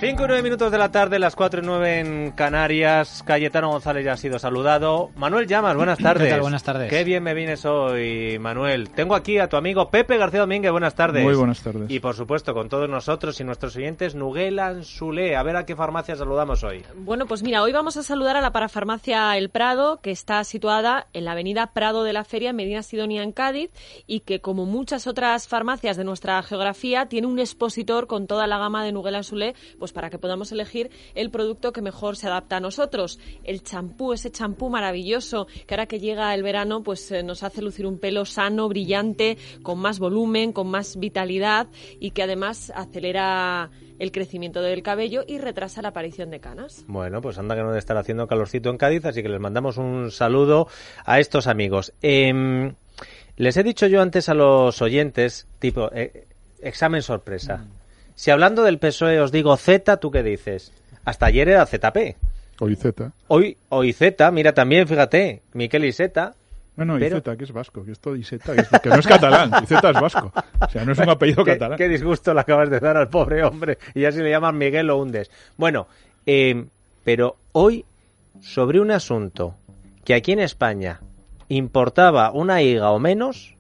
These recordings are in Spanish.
5:09 de la tarde, las 4:09 en Canarias. Cayetano González ya ha sido saludado. Manuel Llamas, buenas tardes. ¿Qué tal? Buenas tardes. Qué bien me vienes hoy, Manuel. Tengo aquí a tu amigo Pepe García Domínguez, buenas tardes. Muy buenas tardes. Y por supuesto, con todos nosotros y nuestros oyentes, Nuguel Anzulé. A ver a qué farmacia saludamos hoy. Bueno, pues mira, hoy vamos a saludar a la parafarmacia El Prado, que está situada en la avenida Prado de la Feria, en Medina Sidonia, en Cádiz, y que, como muchas otras farmacias de nuestra geografía, tiene un expositor con toda la gama de Nuguel Anzulé, pues para que podamos elegir el producto que mejor se adapta a nosotros. El champú, ese champú maravilloso que ahora que llega el verano pues nos hace lucir un pelo sano, brillante, con más volumen, con más vitalidad y que además acelera el crecimiento del cabello y retrasa la aparición de canas. Bueno, pues anda que no debe estar haciendo calorcito en Cádiz, así que les mandamos un saludo a estos amigos. Les he dicho yo antes a los oyentes, tipo, examen sorpresa. Si hablando del PSOE os digo Z, ¿tú qué dices? Hasta ayer era ZP. O IZ. Hoy Z, mira también, fíjate, Miquel Iceta. No, pero... IZ, que es vasco, que esto Iceta, que no es catalán, Iceta es vasco. O sea, no es un apellido catalán. Qué disgusto le acabas de dar al pobre hombre, y ya si le llaman Miguel lo hundes. Bueno, pero hoy, sobre un asunto que aquí en España importaba una higa o menos,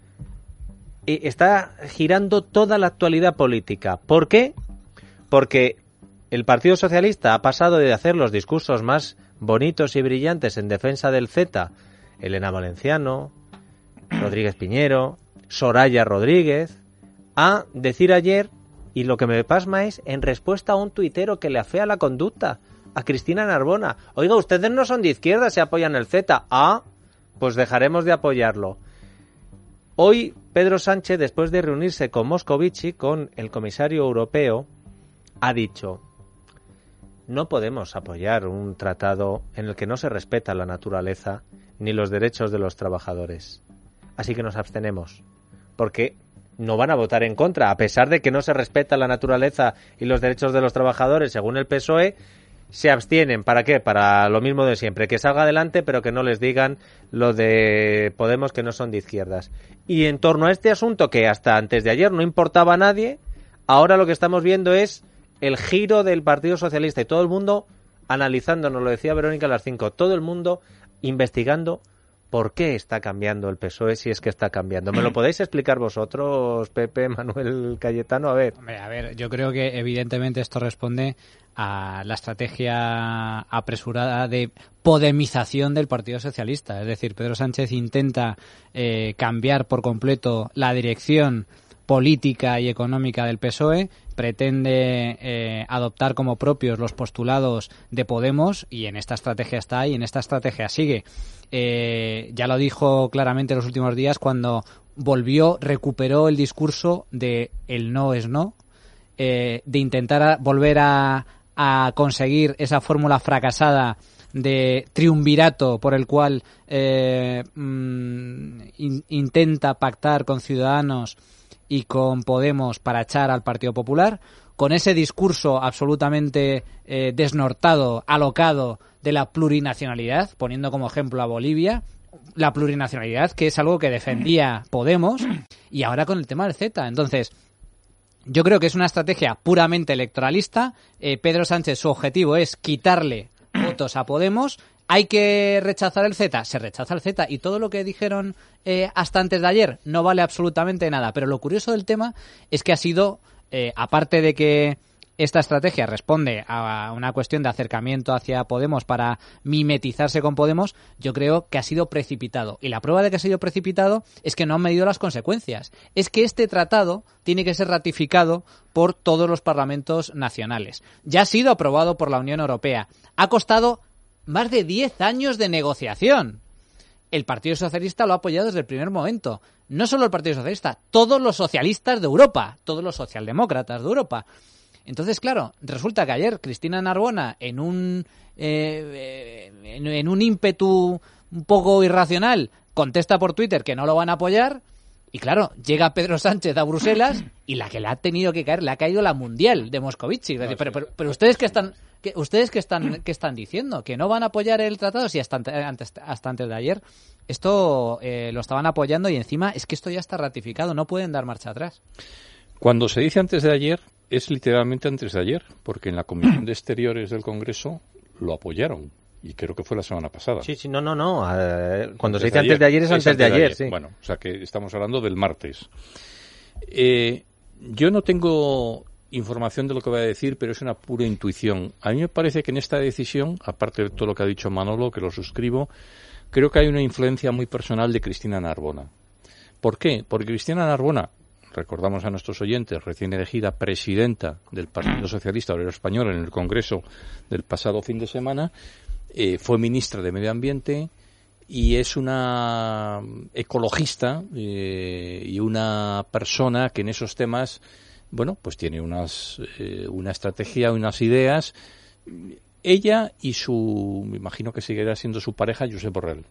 está girando toda la actualidad política. ¿Por qué? Porque el Partido Socialista ha pasado de hacer los discursos más bonitos y brillantes en defensa del Z, Elena Valenciano, Rodríguez Piñero, Soraya Rodríguez, a decir ayer, y lo que me pasma es en respuesta a un tuitero que le afea la conducta, a Cristina Narbona: oiga, ustedes no son de izquierda, se apoyan el Z. Pues dejaremos de apoyarlo. Hoy Pedro Sánchez, después de reunirse con Moscovici, con el comisario europeo, ha dicho: no podemos apoyar un tratado en el que no se respeta la naturaleza ni los derechos de los trabajadores. Así que nos abstenemos, porque no van a votar en contra, a pesar de que no se respeta la naturaleza y los derechos de los trabajadores, según el PSOE. Se abstienen, ¿para qué? Para lo mismo de siempre, que salga adelante, pero que no les digan lo de Podemos, que no son de izquierdas. Y en torno a este asunto, que hasta antes de ayer no importaba a nadie, ahora lo que estamos viendo es el giro del Partido Socialista y todo el mundo analizando, nos lo decía Verónica a las 5, todo el mundo investigando por qué está cambiando el PSOE, si es que está cambiando. ¿Me lo podéis explicar vosotros, Pepe, Manuel, Cayetano? A ver, yo creo que evidentemente esto responde a la estrategia apresurada de podemización del Partido Socialista. Es decir, Pedro Sánchez intenta cambiar por completo la dirección política y económica del PSOE, pretende adoptar como propios los postulados de Podemos, y en esta estrategia está y en esta estrategia sigue. Ya lo dijo claramente en los últimos días cuando recuperó el discurso de el no es no, de intentar volver a conseguir esa fórmula fracasada de triunvirato por el cual intenta pactar con Ciudadanos y con Podemos para echar al Partido Popular, con ese discurso absolutamente desnortado, alocado de la plurinacionalidad, poniendo como ejemplo a Bolivia, la plurinacionalidad, que es algo que defendía Podemos, y ahora con el tema del Z. Entonces, yo creo que es una estrategia puramente electoralista. Pedro Sánchez, su objetivo es quitarle votos a Podemos. ¿Hay que rechazar el Z? Se rechaza el Z, y todo lo que dijeron hasta antes de ayer no vale absolutamente nada. Pero lo curioso del tema es que ha sido, aparte de que esta estrategia responde a una cuestión de acercamiento hacia Podemos para mimetizarse con Podemos, yo creo que ha sido precipitado. Y la prueba de que ha sido precipitado es que no han medido las consecuencias. Es que este tratado tiene que ser ratificado por todos los parlamentos nacionales. Ya ha sido aprobado por la Unión Europea. Ha costado más de 10 años de negociación. El Partido Socialista lo ha apoyado desde el primer momento. No solo el Partido Socialista, todos los socialistas de Europa, todos los socialdemócratas de Europa. Entonces, claro, resulta que ayer Cristina Narbona, en un ímpetu un poco irracional, contesta por Twitter que no lo van a apoyar. Y claro, llega Pedro Sánchez a Bruselas y la que le ha tenido que caer, le ha caído la mundial de Moscovici. No, pero ustedes qué están diciendo, que no van a apoyar el tratado, si hasta antes de ayer esto lo estaban apoyando, y encima es que esto ya está ratificado, no pueden dar marcha atrás. Cuando se dice antes de ayer, es literalmente antes de ayer, porque en la Comisión de Exteriores del Congreso lo apoyaron. Y creo que fue la semana pasada. Sí, no. Cuando se dice antes de ayer es antes de ayer, sí. Bueno, o sea que estamos hablando del martes. Yo no tengo información de lo que voy a decir, pero es una pura intuición. A mí me parece que en esta decisión, aparte de todo lo que ha dicho Manolo, que lo suscribo, creo que hay una influencia muy personal de Cristina Narbona. ¿Por qué? Porque Cristina Narbona, recordamos a nuestros oyentes, recién elegida presidenta del Partido Socialista Obrero Español en el Congreso del pasado fin de semana, fue ministra de Medio Ambiente y es una ecologista y una persona que en esos temas, bueno, pues tiene una estrategia, unas ideas. Ella y me imagino que seguirá siendo su pareja, Josep Borrell.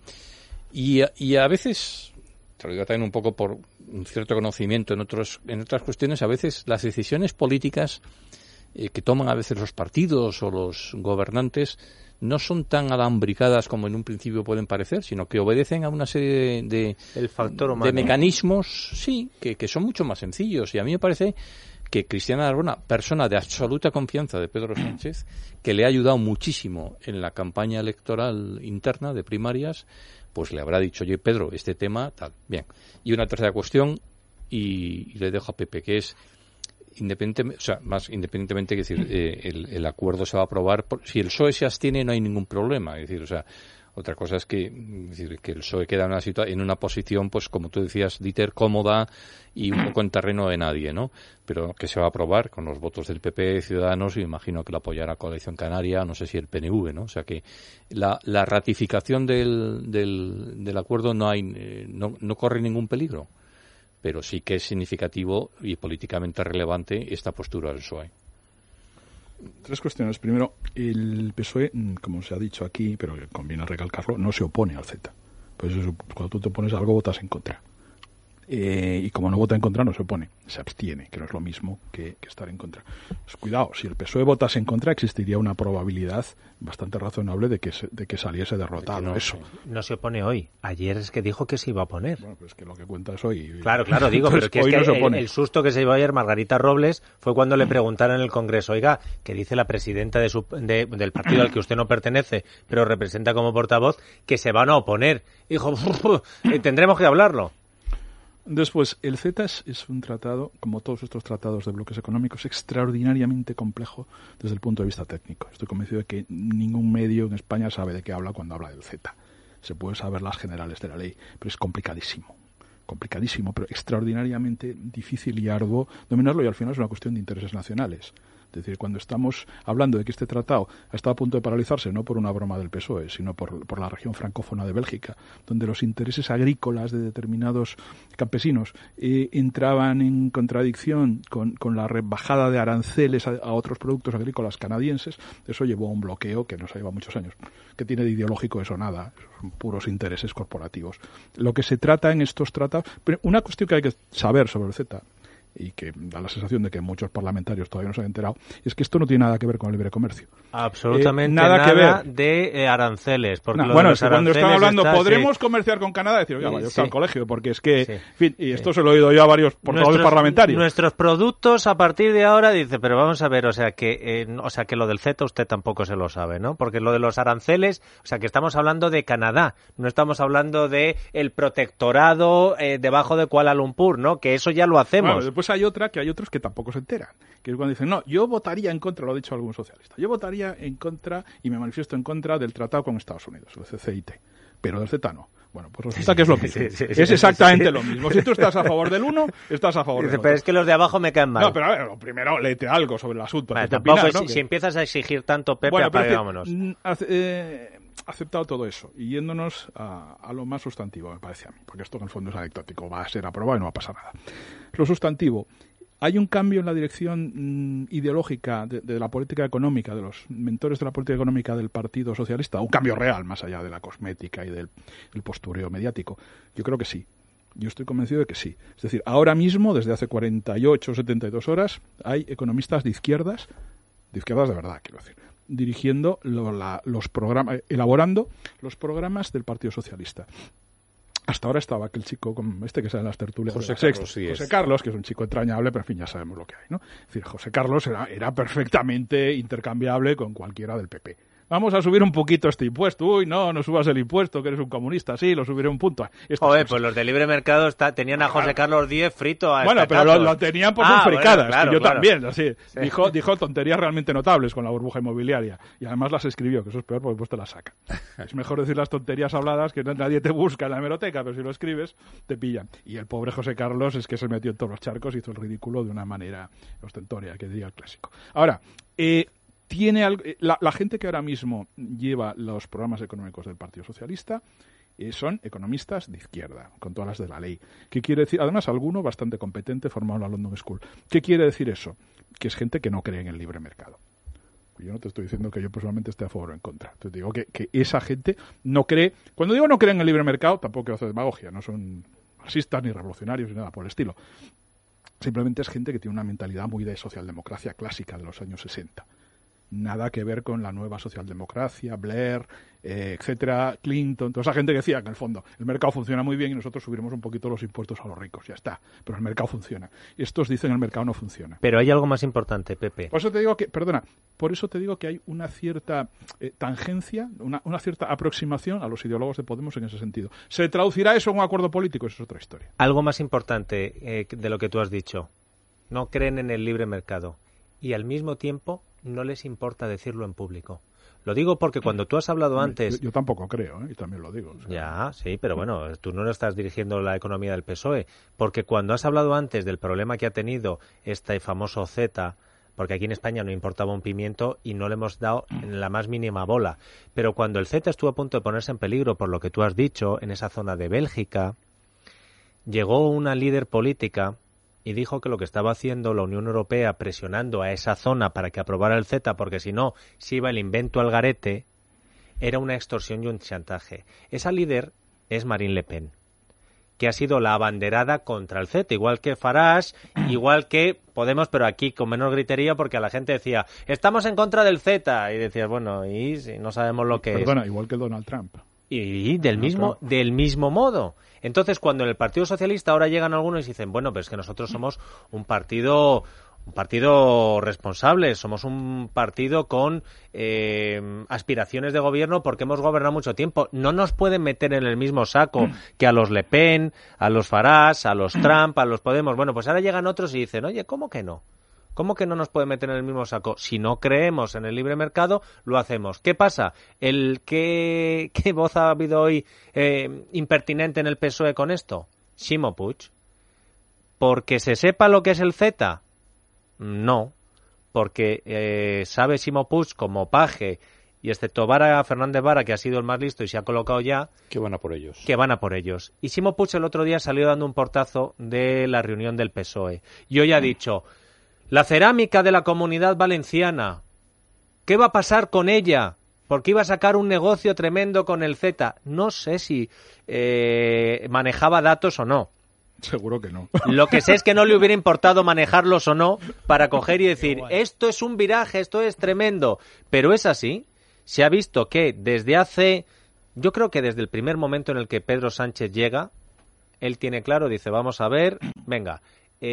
Y a veces, te lo digo también un poco por un cierto conocimiento en otras cuestiones, a veces las decisiones políticas que toman a veces los partidos o los gobernantes no son tan alambricadas como en un principio pueden parecer, sino que obedecen a una serie el factor humano, de mecanismos, sí, que son mucho más sencillos. Y a mí me parece que Cristina Narbona, persona de absoluta confianza de Pedro Sánchez, que le ha ayudado muchísimo en la campaña electoral interna de primarias, pues le habrá dicho, oye, Pedro, este tema, tal. Bien. Y una tercera cuestión, y le dejo a Pepe, que es independientemente, es decir, el acuerdo se va a aprobar. Si el PSOE se abstiene, no hay ningún problema. Es decir, otra cosa es que el PSOE queda en una posición, pues como tú decías, Dieter, cómoda y un poco en terreno de nadie, ¿no? Pero que se va a aprobar con los votos del PP, Ciudadanos, y imagino que lo apoyará Coalición Canaria, no sé si el PNV, ¿no? O sea que la ratificación del acuerdo no corre ningún peligro. Pero sí que es significativo y políticamente relevante esta postura del PSOE. Tres cuestiones. Primero, el PSOE, como se ha dicho aquí, pero conviene recalcarlo, no se opone al CETA. Pues eso, cuando tú te opones a algo, votas en contra. Y como no vota en contra, no se opone, se abstiene, que no es lo mismo que estar en contra. Pues cuidado, si el PSOE votase en contra, existiría una probabilidad bastante razonable de que saliese derrotado. No se opone hoy. Ayer es que dijo que se iba a oponer. Bueno, pues que lo que cuenta es hoy. Claro, digo, pero que es que el susto que se llevó ayer Margarita Robles fue cuando le preguntaron en el Congreso, oiga, que dice la presidenta del partido al que usted no pertenece, pero representa como portavoz, que se van a oponer. Dijo, tendremos que hablarlo. Después, el CETA es un tratado, como todos estos tratados de bloques económicos, extraordinariamente complejo desde el punto de vista técnico. Estoy convencido de que ningún medio en España sabe de qué habla cuando habla del CETA. Se puede saber las generales de la ley, pero es complicadísimo, pero extraordinariamente difícil y arduo dominarlo, y al final es una cuestión de intereses nacionales. Es decir, cuando estamos hablando de que este tratado está a punto de paralizarse, no por una broma del PSOE, sino por la región francófona de Bélgica, donde los intereses agrícolas de determinados campesinos entraban en contradicción con la rebajada de aranceles a otros productos agrícolas canadienses, eso llevó a un bloqueo que nos ha llevado muchos años. ¿Qué tiene de ideológico eso? Nada, son puros intereses corporativos. Lo que se trata en estos tratados... Pero una cuestión que hay que saber sobre el CETA, y que da la sensación de que muchos parlamentarios todavía no se han enterado, es que esto no tiene nada que ver con el libre comercio. Absolutamente nada que ver de aranceles. Porque bueno, es que cuando están hablando, ¿podremos comerciar con Canadá? Decir, oiga, yo estoy al colegio, porque es que, en fin, y esto se lo he oído yo a varios portavoces parlamentarios. Nuestros productos, a partir de ahora, dice, pero vamos a ver, o sea que lo del CETA usted tampoco se lo sabe, ¿no? Porque lo de los aranceles, o sea que estamos hablando de Canadá, no estamos hablando de el protectorado debajo de Kuala Lumpur, ¿no? Que eso ya lo hacemos. Bueno, después hay otros que tampoco se enteran, que es cuando dicen, no, yo votaría en contra, lo ha dicho algún socialista, yo votaría en contra y me manifiesto en contra del tratado con Estados Unidos, el CCIT, pero del CETA no. Bueno, pues resulta que es lo mismo. Es exactamente lo mismo. Si tú estás a favor del uno, estás a favor del otro. Pero es que los de abajo me caen mal. No, pero a ver, primero léete algo sobre el asunto. Vale, tampoco opinar, ¿no? Si empiezas a exigir tanto, Pepe, bueno, apagámonos. Aceptado todo eso y yéndonos a lo más sustantivo, me parece a mí, porque esto en el fondo es anecdótico, va a ser aprobado y no va a pasar nada. Lo sustantivo, hay un cambio en la dirección ideológica de la política económica, de los mentores de la política económica del Partido Socialista, un cambio real más allá de la cosmética y del postureo mediático. Yo creo que sí. Yo estoy convencido de que sí. Es decir, ahora mismo, desde hace 48 o 72 horas, hay economistas de izquierdas de verdad, quiero decir, dirigiendo los programas, elaborando los programas del Partido Socialista. Hasta ahora estaba aquel chico que sale en las tertulias José de la Carlos, Sexta. sí José es. Carlos, que es un chico entrañable, pero en fin, ya sabemos lo que hay, ¿no? Es decir, José Carlos era perfectamente intercambiable con cualquiera del PP. Vamos a subir un poquito este impuesto. Uy, no subas el impuesto, que eres un comunista. Sí, lo subiré un punto. Joder, pues los de Libre Mercado tenían a José Carlos Díez frito a Bueno, pero lo tenían por sus fricadas, claro, que yo claro. también, así. Sí. Dijo tonterías realmente notables con la burbuja inmobiliaria. Y además las escribió, que eso es peor porque después te las saca. Es mejor decir las tonterías habladas, que nadie te busca en la hemeroteca, pero si lo escribes, te pillan. Y el pobre José Carlos es que se metió en todos los charcos y hizo el ridículo de una manera ostentoria, que diría el clásico. Ahora, la gente que ahora mismo lleva los programas económicos del Partido Socialista son economistas de izquierda, con todas las de la ley. ¿Qué quiere decir? Además, alguno bastante competente formado en la London School. ¿Qué quiere decir eso? Que es gente que no cree en el libre mercado. Yo no te estoy diciendo que yo personalmente esté a favor o en contra. Te digo que esa gente no cree... Cuando digo no cree en el libre mercado, tampoco quiero hacer demagogia. No son marxistas ni revolucionarios ni nada por el estilo. Simplemente es gente que tiene una mentalidad muy de socialdemocracia clásica de los años 60. Nada que ver con la nueva socialdemocracia, Blair, etcétera, Clinton, toda esa gente que decía que en el fondo el mercado funciona muy bien y nosotros subiremos un poquito los impuestos a los ricos, ya está, pero el mercado funciona. Y estos dicen el mercado no funciona. Pero hay algo más importante, Pepe. Por eso te digo que hay una cierta tangencia, una cierta aproximación a los ideólogos de Podemos en ese sentido. ¿Se traducirá eso en un acuerdo político? Eso es otra historia. Algo más importante de lo que tú has dicho. No creen en el libre mercado. Y al mismo tiempo no les importa decirlo en público. Lo digo porque cuando tú has hablado antes... Yo tampoco creo, y también lo digo. O sea... Ya, sí, pero bueno, tú no estás dirigiendo la economía del PSOE. Porque cuando has hablado antes del problema que ha tenido este famoso Z, porque aquí en España no importaba un pimiento y no le hemos dado la más mínima bola. Pero cuando el Z estuvo a punto de ponerse en peligro, por lo que tú has dicho, en esa zona de Bélgica, llegó una líder política y dijo que lo que estaba haciendo la Unión Europea presionando a esa zona para que aprobara el CETA, porque si no se iba el invento al garete, era una extorsión y un chantaje. Esa líder es Marine Le Pen, que ha sido la abanderada contra el CETA, igual que Farage, igual que Podemos, pero aquí con menor gritería, porque a la gente decía, estamos en contra del CETA, y decías, bueno, y si no sabemos lo que Perdona, igual que Donald Trump. Y del mismo modo. Entonces, cuando en el Partido Socialista ahora llegan algunos y dicen, bueno, pero es que nosotros somos un partido responsable, somos un partido con aspiraciones de gobierno porque hemos gobernado mucho tiempo. No nos pueden meter en el mismo saco que a los Le Pen, a los Farage, a los Trump, a los Podemos. Bueno, pues ahora llegan otros y dicen, oye, ¿cómo que no? ¿Cómo que no nos puede meter en el mismo saco? Si no creemos en el libre mercado, lo hacemos. ¿Qué pasa? ¿Qué voz ha habido hoy impertinente en el PSOE con esto? Ximo Puig. ¿Porque se sepa lo que es el Z? No. Porque sabe Ximo Puig como paje, y excepto Fernández Vara, que ha sido el más listo y se ha colocado ya, que van a por ellos. Y Ximo Puig el otro día salió dando un portazo de la reunión del PSOE. Y hoy ha dicho... La cerámica de la Comunidad Valenciana, ¿qué va a pasar con ella? Porque iba a sacar un negocio tremendo con el Z. No sé si manejaba datos o no. Seguro que no. Lo que sé es que no le hubiera importado manejarlos o no para coger y decir, esto es un viraje, esto es tremendo. Pero es así. Se ha visto que yo creo que desde el primer momento en el que Pedro Sánchez llega, él tiene claro, dice, vamos a ver, venga...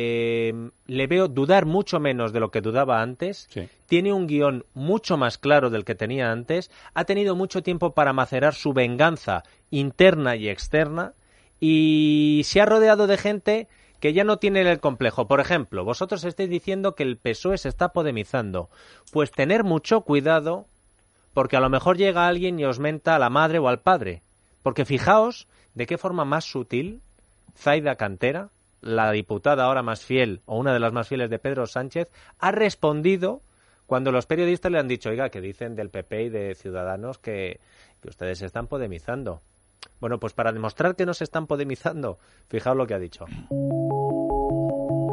le veo dudar mucho menos de lo que dudaba antes, sí. Tiene un guión mucho más claro del que tenía antes, ha tenido mucho tiempo para macerar su venganza interna y externa y se ha rodeado de gente que ya no tiene el complejo. Por ejemplo, vosotros estáis diciendo que el PSOE se está podemizando, pues tener mucho cuidado porque a lo mejor llega alguien y os menta a la madre o al padre, porque fijaos de qué forma más sutil Zaida Cantera, la diputada ahora más fiel, o una de las más fieles de Pedro Sánchez, ha respondido cuando los periodistas le han dicho, oiga, que dicen del PP y de Ciudadanos que ustedes se están podemizando. Bueno, pues para demostrar que no se están podemizando, fijaos lo que ha dicho.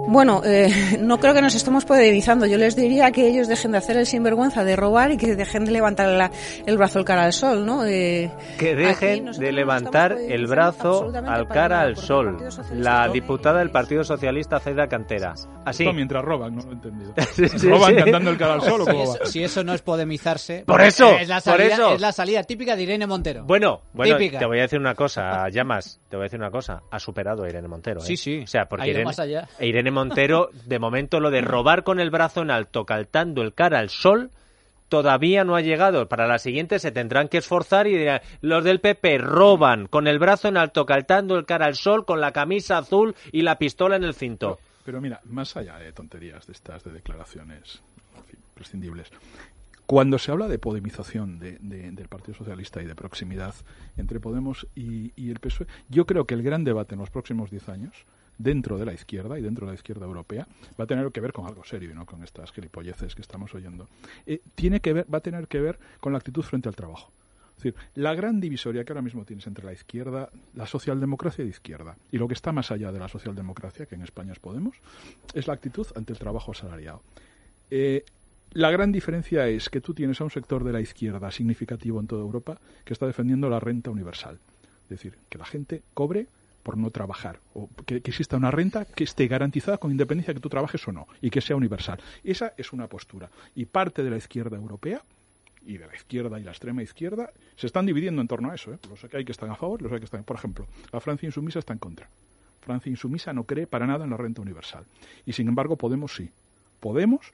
Bueno, no creo que nos estemos podemizando. Yo les diría que ellos dejen de hacer el sinvergüenza de robar y que dejen de levantar el brazo al cara al sol, ¿no? Que dejen de levantar el brazo al cara al sol. La diputada del Partido Socialista, Zaida Cantera. Así. Esto mientras roban, no lo he entendido. Sí, ¿Roban sí. cantando el cara al sol o cómo va? Si eso no es podemizarse... ¡Por eso! Es la ¡Por salida, eso! es la salida típica de Irene Montero. Bueno, Típica. te voy a decir una cosa, Llamas, te voy a decir una cosa. Ha superado a Irene Montero, ¿eh? Sí, sí. O sea, porque Ha ido más allá. Irene Montero, de momento, lo de robar con el brazo en alto, caltando el cara al sol, todavía no ha llegado. Para la siguiente se tendrán que esforzar y dirán, los del PP roban con el brazo en alto, caltando el cara al sol, con la camisa azul y la pistola en el cinto. Pero mira, más allá de tonterías de estas, de declaraciones en fin, prescindibles, cuando se habla de podemización del Partido Socialista y de proximidad entre Podemos y el PSOE, yo creo que el gran debate en los próximos 10 años, dentro de la izquierda y dentro de la izquierda europea, va a tener que ver con algo serio, y no con estas gilipolleces que estamos oyendo. Va a tener que ver con la actitud frente al trabajo. Es decir, la gran divisoria que ahora mismo tienes entre la izquierda, la socialdemocracia de izquierda, y lo que está más allá de la socialdemocracia, que en España es Podemos, es la actitud ante el trabajo asalariado. La gran diferencia es que tú tienes a un sector de la izquierda significativo en toda Europa que está defendiendo la renta universal. Es decir, que la gente cobre por no trabajar, o que exista una renta que esté garantizada con independencia de que tú trabajes o no, y que sea universal. Esa es una postura. Y parte de la izquierda europea, y de la izquierda y la extrema izquierda, se están dividiendo en torno a eso. Los que hay que están a favor, los que hay que están... Por ejemplo, la Francia insumisa está en contra. Francia insumisa no cree para nada en la renta universal. Y sin embargo, Podemos sí. Podemos,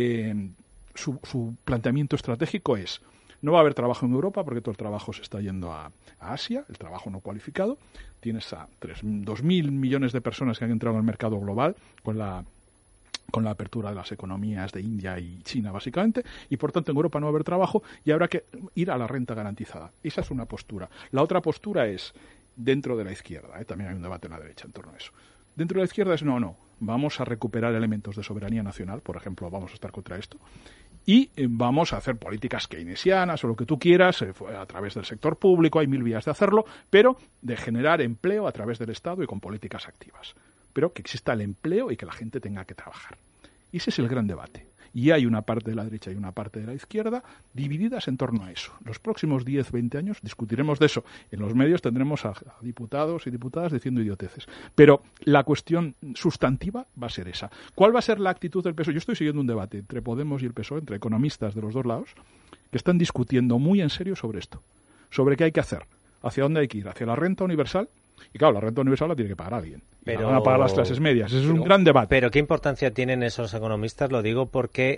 su planteamiento estratégico es: no va a haber trabajo en Europa porque todo el trabajo se está yendo a Asia, el trabajo no cualificado. Tienes a 2.000 millones de personas que han entrado en el mercado global con la apertura de las economías de India y China, básicamente, y por tanto en Europa no va a haber trabajo y habrá que ir a la renta garantizada. Esa es una postura. La otra postura es dentro de la izquierda, también hay un debate en la derecha en torno a eso. Dentro de la izquierda es no, vamos a recuperar elementos de soberanía nacional, por ejemplo, vamos a estar contra esto, y vamos a hacer políticas keynesianas o lo que tú quieras, a través del sector público, hay 1000 vías de hacerlo, pero de generar empleo a través del Estado y con políticas activas. Pero que exista el empleo y que la gente tenga que trabajar. Y ese es el gran debate. Y hay una parte de la derecha y una parte de la izquierda divididas en torno a eso. Los próximos 10, 20 años discutiremos de eso. En los medios tendremos a diputados y diputadas diciendo idioteces. Pero la cuestión sustantiva va a ser esa. ¿Cuál va a ser la actitud del PSOE? Yo estoy siguiendo un debate entre Podemos y el PSOE, entre economistas de los dos lados, que están discutiendo muy en serio sobre esto. Sobre qué hay que hacer. Hacia dónde hay que ir. Hacia la renta universal. Y claro, la renta universal la tiene que pagar alguien. Pero la van a pagar las clases medias. Ese es un gran debate. Pero ¿qué importancia tienen esos economistas? Lo digo porque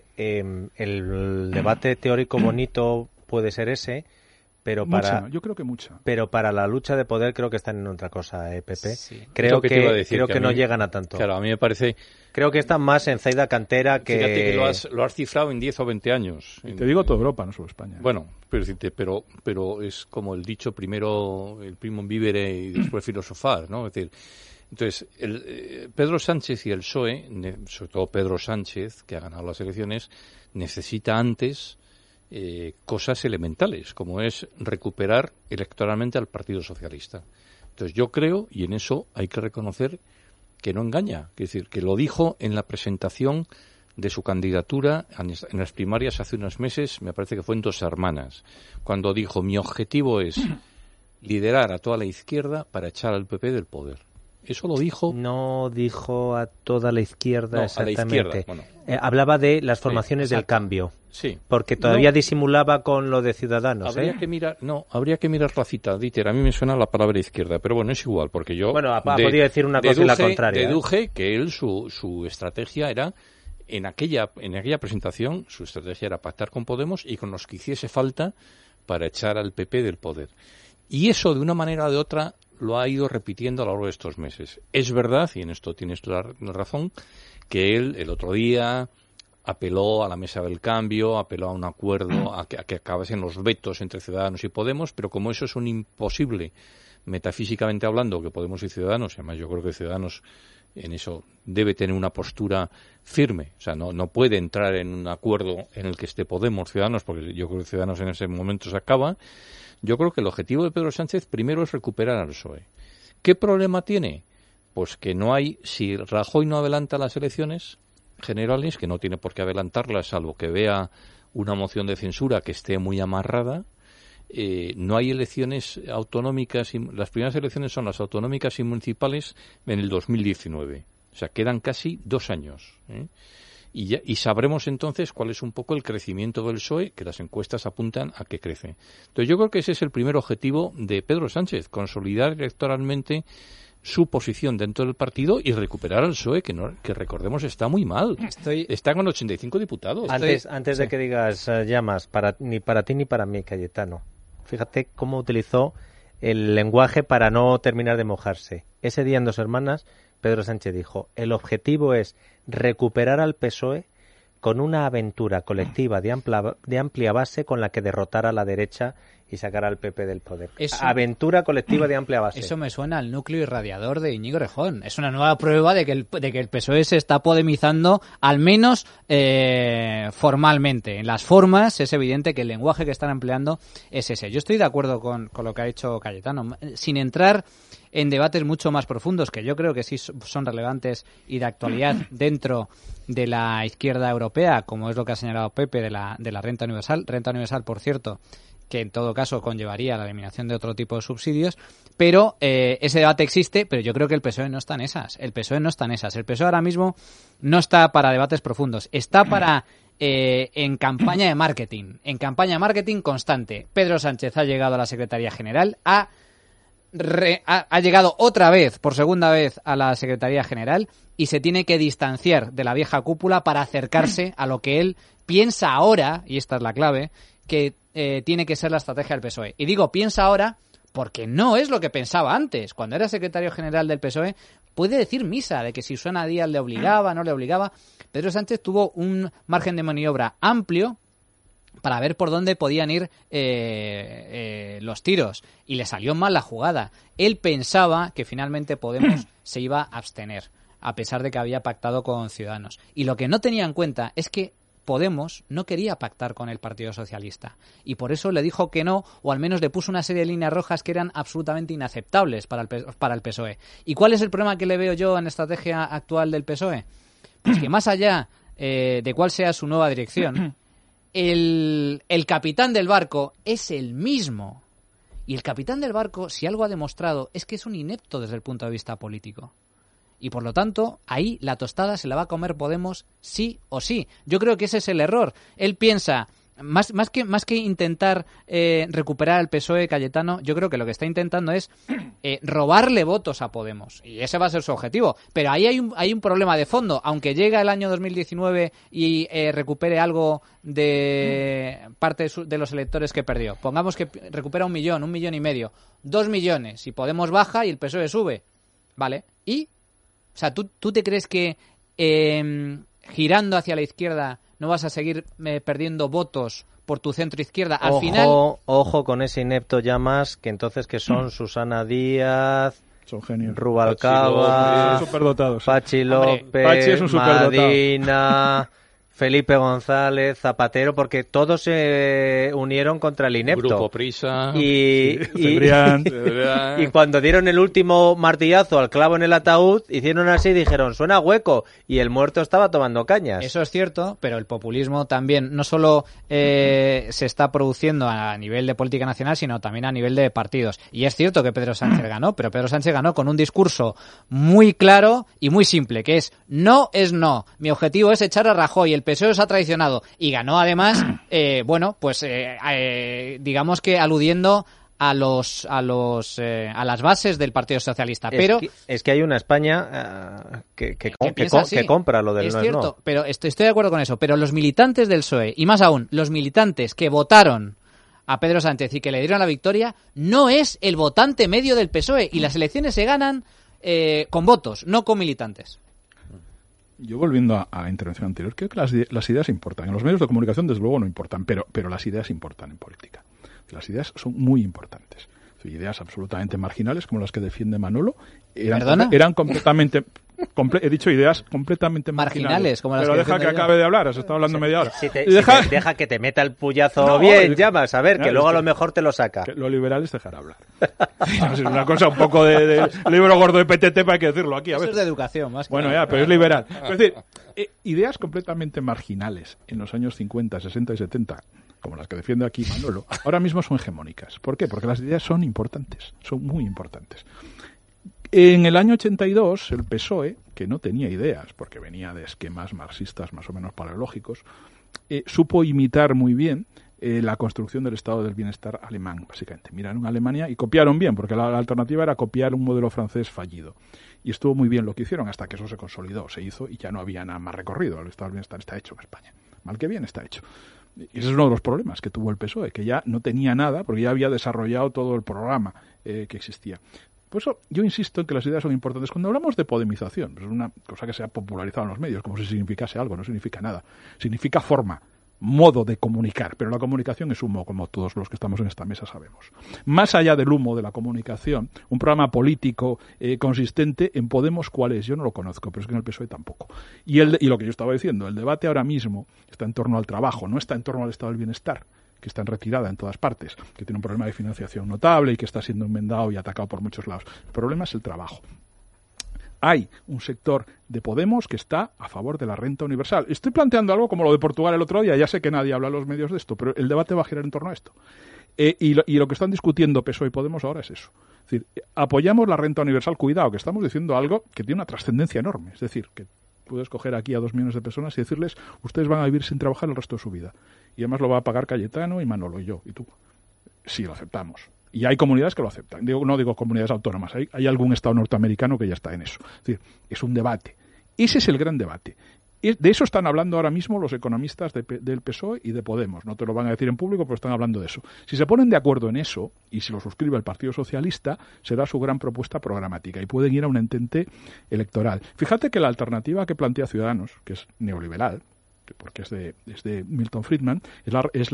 el debate teórico bonito puede ser ese, pero yo creo que mucha. Pero para la lucha de poder creo que están en otra cosa, Pepe. Sí. Creo que te iba a decir, que a no mí, llegan a tanto. Claro, a mí me parece... Creo que están más en Zaida Cantera que... Fíjate que lo has cifrado en 10 o 20 años. Te digo toda Europa, no solo España. Bueno, pero es como el dicho, primero el primum vivere y después filosofar, ¿no? Es decir, entonces, Pedro Sánchez y el PSOE, sobre todo Pedro Sánchez, que ha ganado las elecciones, necesita antes cosas elementales, como es recuperar electoralmente al Partido Socialista. Entonces yo creo, y en eso hay que reconocer que no engaña, es decir, que lo dijo en la presentación de su candidatura en las primarias hace unos meses, me parece que fue en Dos Hermanas, cuando dijo: mi objetivo es liderar a toda la izquierda para echar al PP del poder. Eso lo dijo. No dijo a toda la izquierda, no, exactamente. A la izquierda, bueno. Hablaba de las formaciones del cambio. Sí. Porque todavía disimulaba con lo de Ciudadanos. Habría que mirar la cita, Dieter. A mí me suena la palabra izquierda, pero bueno, es igual, porque yo... Bueno, ha podido decir una cosa y la contraria. Deduje que él, su estrategia era, en aquella presentación, su estrategia era pactar con Podemos y con los que hiciese falta para echar al PP del poder. Y eso, de una manera o de otra, lo ha ido repitiendo a lo largo de estos meses. Es verdad, y en esto tienes la razón, que él el otro día apeló a la mesa del cambio, apeló a un acuerdo, a que acabasen los vetos entre Ciudadanos y Podemos, pero como eso es un imposible, metafísicamente hablando, que Podemos y Ciudadanos, y además yo creo que Ciudadanos en eso debe tener una postura firme, o sea, no puede entrar en un acuerdo en el que esté Podemos, Ciudadanos, porque yo creo que Ciudadanos en ese momento se acaba. Yo creo que el objetivo de Pedro Sánchez primero es recuperar al PSOE. ¿Qué problema tiene? Pues que no hay, si Rajoy no adelanta las elecciones generales, que no tiene por qué adelantarlas, salvo que vea una moción de censura que esté muy amarrada, no hay elecciones autonómicas. Las primeras elecciones son las autonómicas y municipales en el 2019. O sea, quedan casi 2 años. Y sabremos entonces cuál es un poco el crecimiento del PSOE, que las encuestas apuntan a que crece. Entonces yo creo que ese es el primer objetivo de Pedro Sánchez, consolidar electoralmente su posición dentro del partido y recuperar al PSOE, que recordemos está muy mal. Está con 85 diputados. Antes de que digas llamas, ni para ti ni para mí, Cayetano, fíjate cómo utilizó el lenguaje para no terminar de mojarse. Ese día en Dos Hermanas, Pedro Sánchez dijo: el objetivo es recuperar al PSOE con una aventura colectiva de amplia base con la que derrotar a la derecha y sacar al PP del poder. Aventura colectiva de amplia base. Eso me suena al núcleo irradiador de Íñigo Errejón. Es una nueva prueba de que el PSOE se está podemizando, al menos formalmente. En las formas es evidente que el lenguaje que están empleando es ese. Yo estoy de acuerdo con lo que ha dicho Cayetano, sin entrar en debates mucho más profundos, que yo creo que sí son relevantes y de actualidad dentro de la izquierda europea, como es lo que ha señalado Pepe de la renta universal, por cierto, que en todo caso conllevaría la eliminación de otro tipo de subsidios, pero ese debate existe, pero yo creo que el PSOE no está en esas. El PSOE ahora mismo no está para debates profundos, está para en campaña de marketing constante. Pedro Sánchez ha llegado a la Secretaría General, ha llegado otra vez, por segunda vez, a la Secretaría General y se tiene que distanciar de la vieja cúpula para acercarse a lo que él piensa ahora, y esta es la clave, que tiene que ser la estrategia del PSOE. Y digo piensa ahora porque no es lo que pensaba antes. Cuando era secretario general del PSOE puede decir misa de que si Susana Díaz le obligaba, no le obligaba. Pedro Sánchez tuvo un margen de maniobra amplio para ver por dónde podían ir los tiros, y le salió mal la jugada. Él pensaba que finalmente Podemos se iba a abstener, a pesar de que había pactado con Ciudadanos. Y lo que no tenía en cuenta es que Podemos no quería pactar con el Partido Socialista, y por eso le dijo que no, o al menos le puso una serie de líneas rojas que eran absolutamente inaceptables para el PSOE. ¿Y cuál es el problema que le veo yo en la estrategia actual del PSOE? Pues que más allá de cuál sea su nueva dirección, el capitán del barco es el mismo. Y el capitán del barco, si algo ha demostrado, es que es un inepto desde el punto de vista político. Y por lo tanto, ahí la tostada se la va a comer Podemos sí o sí. Yo creo que ese es el error. Él piensa, más que intentar recuperar al PSOE, Cayetano, yo creo que lo que está intentando es robarle votos a Podemos. Y ese va a ser su objetivo. Pero ahí hay un problema de fondo. Aunque llegue el año 2019 y recupere algo de parte de los electores que perdió. Pongamos que recupera 1 millón, 1,5 millones, 2 millones. Y Podemos baja y el PSOE sube. ¿Vale? Y... O sea, ¿tú te crees que girando hacia la izquierda no vas a seguir perdiendo votos por tu centro izquierda? Al final... Ojo con ese inepto Llamas, que entonces que son Susana Díaz, son genios, Rubalcaba, son superdotados. Pachi López, Pachi es un superdotado. Madina, Felipe González, Zapatero, porque todos se unieron contra el inepto. Grupo Prisa. Y cuando dieron el último martillazo al clavo en el ataúd, hicieron así y dijeron, suena hueco, y el muerto estaba tomando cañas. Eso es cierto, pero el populismo también no solo se está produciendo a nivel de política nacional, sino también a nivel de partidos. Y es cierto que Pedro Sánchez ganó, pero Pedro Sánchez ganó con un discurso muy claro y muy simple, que es no es no. Mi objetivo es echar a Rajoy, el PSOE os ha traicionado, y ganó además, digamos que aludiendo a las bases del Partido Socialista. Pero es que hay una España que compra lo del es no cierto, es no. Pero estoy de acuerdo con eso. Pero los militantes del PSOE, y más aún, los militantes que votaron a Pedro Sánchez y que le dieron la victoria, no es el votante medio del PSOE, y las elecciones se ganan con votos, no con militantes. Yo, volviendo a la intervención anterior, creo que las ideas importan. En los medios de comunicación, desde luego, no importan, pero las ideas importan en política. Las ideas son muy importantes. Ideas absolutamente marginales, como las que defiende Manolo, eran completamente... He dicho ideas completamente marginales. Como las pero deja que acabe de hablar, has estado hablando media hora. Deja que te meta el puyazo bien, llamas, a ver, que luego a lo mejor te lo saca. Lo liberal es dejar hablar. Es una cosa un poco de libro gordo de PTT, hay que decirlo aquí. A ver. Eso es de educación, más que bueno, nada. ya, pero es liberal. Es decir, ideas completamente marginales en los años 50, 60 y 70, como las que defiende aquí Manolo, ahora mismo son hegemónicas. ¿Por qué? Porque las ideas son importantes, son muy importantes. En el año 82, el PSOE, que no tenía ideas, porque venía de esquemas marxistas más o menos paralógicos, supo imitar muy bien la construcción del estado del bienestar alemán, básicamente. Miraron a Alemania y copiaron bien, porque la alternativa era copiar un modelo francés fallido. Y estuvo muy bien lo que hicieron, hasta que eso se consolidó, se hizo y ya no había nada más recorrido. El estado del bienestar está hecho en España. Mal que bien está hecho. Y ese es uno de los problemas que tuvo el PSOE, que ya no tenía nada, porque ya había desarrollado todo el programa que existía. Por eso yo insisto en que las ideas son importantes. Cuando hablamos de podemización, pues es una cosa que se ha popularizado en los medios, como si significase algo, no significa nada. Significa forma, modo de comunicar, pero la comunicación es humo, como todos los que estamos en esta mesa sabemos. Más allá del humo de la comunicación, un programa político consistente en Podemos, ¿cuál es? Yo no lo conozco, pero es que en el PSOE tampoco. Y lo que yo estaba diciendo, el debate ahora mismo está en torno al trabajo, no está en torno al estado del bienestar, que está en retirada en todas partes, que tiene un problema de financiación notable y que está siendo enmendado y atacado por muchos lados. El problema es el trabajo. Hay un sector de Podemos que está a favor de la renta universal. Estoy planteando algo como lo de Portugal el otro día, ya sé que nadie habla en los medios de esto, pero el debate va a girar en torno a esto. Y lo que están discutiendo PSOE y Podemos ahora es eso. Es decir, apoyamos la renta universal, cuidado, que estamos diciendo algo que tiene una trascendencia enorme. Es decir, que puedes coger aquí a 2 millones de personas y decirles, ustedes van a vivir sin trabajar el resto de su vida. Y además lo va a pagar Cayetano y Manolo y yo y tú. Sí, lo aceptamos. Y hay comunidades que lo aceptan. No digo comunidades autónomas. Hay algún estado norteamericano que ya está en eso. Es decir, es un debate. Ese es el gran debate. De eso están hablando ahora mismo los economistas del PSOE y de Podemos. No te lo van a decir en público, pero están hablando de eso. Si se ponen de acuerdo en eso, y si lo suscribe el Partido Socialista, será su gran propuesta programática y pueden ir a un entente electoral. Fíjate que la alternativa que plantea Ciudadanos, que es neoliberal, porque es de Milton Friedman, es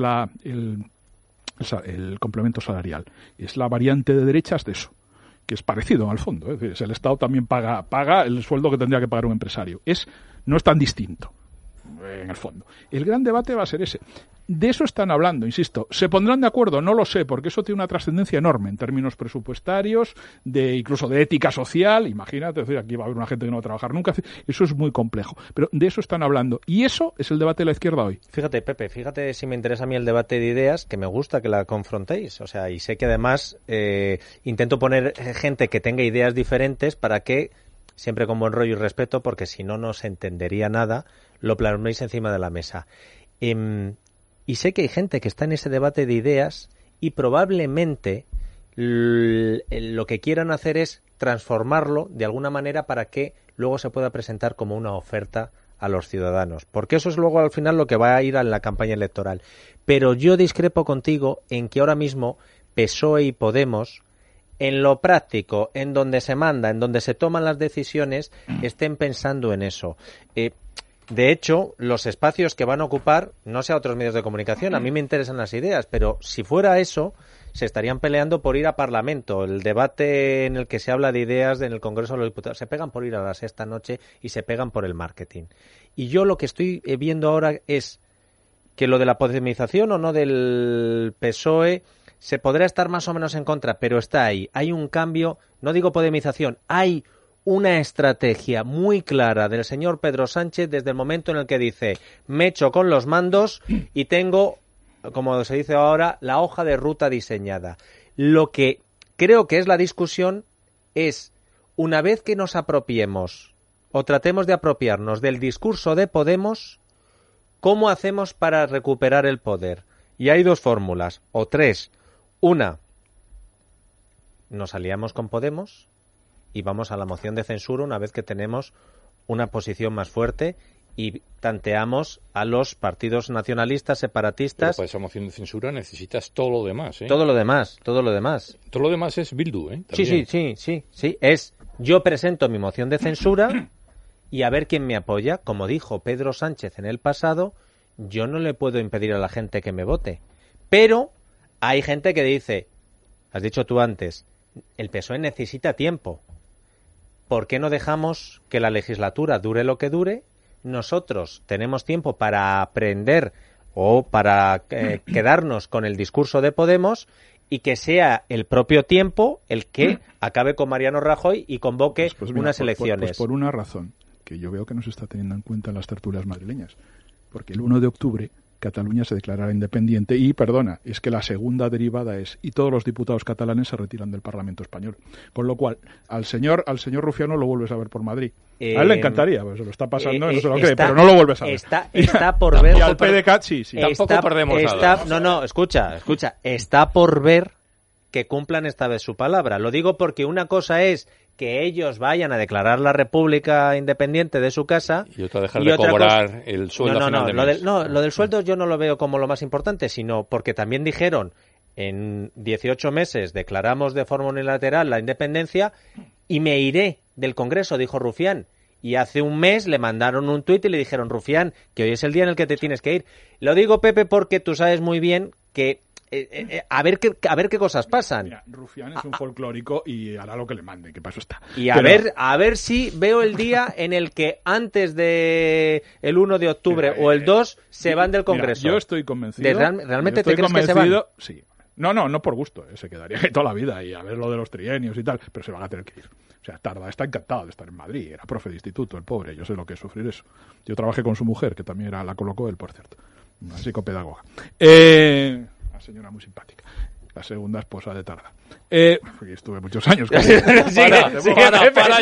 el complemento salarial. Es la variante de derechas de eso, que es parecido al fondo. Es decir, el Estado también paga el sueldo que tendría que pagar un empresario. No es tan distinto, en el fondo. El gran debate va a ser ese. De eso están hablando, insisto. ¿Se pondrán de acuerdo? No lo sé, porque eso tiene una trascendencia enorme en términos presupuestarios, incluso de ética social. Imagínate, es decir, aquí va a haber una gente que no va a trabajar nunca. Eso es muy complejo. Pero de eso están hablando. Y eso es el debate de la izquierda hoy. Fíjate, Pepe, si me interesa a mí el debate de ideas, que me gusta que la confrontéis. O sea, y sé que además intento poner gente que tenga ideas diferentes para que, siempre con buen rollo y respeto, porque si no, no se entendería nada, lo plasméis encima de la mesa. Y sé que hay gente que está en ese debate de ideas y probablemente lo que quieran hacer es transformarlo de alguna manera para que luego se pueda presentar como una oferta a los ciudadanos. Porque eso es luego al final lo que va a ir a la campaña electoral. Pero yo discrepo contigo en que ahora mismo PSOE y Podemos, en lo práctico, en donde se manda, en donde se toman las decisiones, estén pensando en eso. De hecho, los espacios que van a ocupar, no sé a otros medios de comunicación, a mí me interesan las ideas, pero si fuera eso, se estarían peleando por ir a Parlamento. El debate en el que se habla de ideas en el Congreso de los Diputados, se pegan por ir a la sexta noche y se pegan por el marketing. Y yo lo que estoy viendo ahora es que lo de la podemización o no del PSOE se podrá estar más o menos en contra, pero está ahí. Hay un cambio, no digo podemización, hay una estrategia muy clara del señor Pedro Sánchez desde el momento en el que dice, me echo con los mandos y tengo, como se dice ahora, la hoja de ruta diseñada. Lo que creo que es la discusión es, una vez que nos apropiemos o tratemos de apropiarnos del discurso de Podemos, ¿cómo hacemos para recuperar el poder? Y hay 2 fórmulas, o 3. Una, nos aliamos con Podemos y vamos a la moción de censura una vez que tenemos una posición más fuerte y tanteamos a los partidos nacionalistas, separatistas. Pero para esa moción de censura necesitas todo lo demás, ¿eh? Todo lo demás. Todo lo demás es Bildu, ¿eh? Sí. Es, yo presento mi moción de censura y a ver quién me apoya. Como dijo Pedro Sánchez en el pasado, yo no le puedo impedir a la gente que me vote. Pero hay gente que dice, has dicho tú antes, el PSOE necesita tiempo. ¿por qué no dejamos que la legislatura dure lo que dure? Nosotros tenemos tiempo para aprender o para quedarnos con el discurso de Podemos y que sea el propio tiempo el que acabe con Mariano Rajoy y convoque unas elecciones. Por una razón, que yo veo que no se está teniendo en cuenta en las tertulias madrileñas. Porque el 1 de octubre Cataluña se declarará independiente y, perdona, es que la segunda derivada es y todos los diputados catalanes se retiran del Parlamento español. Con lo cual, al señor Rufián lo vuelves a ver por Madrid. A él le encantaría, pues se lo está pasando y no se lo cree, pero no lo vuelves a ver. Está por ver... Y al PDeCAT sí. Tampoco perdemos nada. No, escucha. Está por ver que cumplan esta vez su palabra. Lo digo porque una cosa es que ellos vayan a declarar la República independiente de su casa y otra dejar de cobrar el sueldo a final de mes. Lo del sueldo yo no lo veo como lo más importante, sino porque también dijeron en 18 meses declaramos de forma unilateral la independencia y me iré del Congreso, dijo Rufián. Y hace un mes le mandaron un tuit y le dijeron, Rufián, que hoy es el día en el que te tienes que ir. Lo digo, Pepe, porque tú sabes muy bien que a ver qué cosas pasan. Mira, Rufián es un folclórico y hará lo que le mande, que para eso está. Y a ver si veo el día en el que antes de el 1 de octubre o el 2 se van del Congreso. Mira, yo estoy convencido. ¿Realmente te crees que se van? Sí. No por gusto, se quedaría ahí toda la vida y a ver lo de los trienios y tal, pero se van a tener que ir. O sea, está encantado de estar en Madrid, era profe de instituto, el pobre, yo sé lo que es sufrir eso. Yo trabajé con su mujer, que también la colocó él, por cierto, una psicopedagoga. Una señora muy simpática, la segunda esposa de Tarda. Estuve muchos años con ella. Para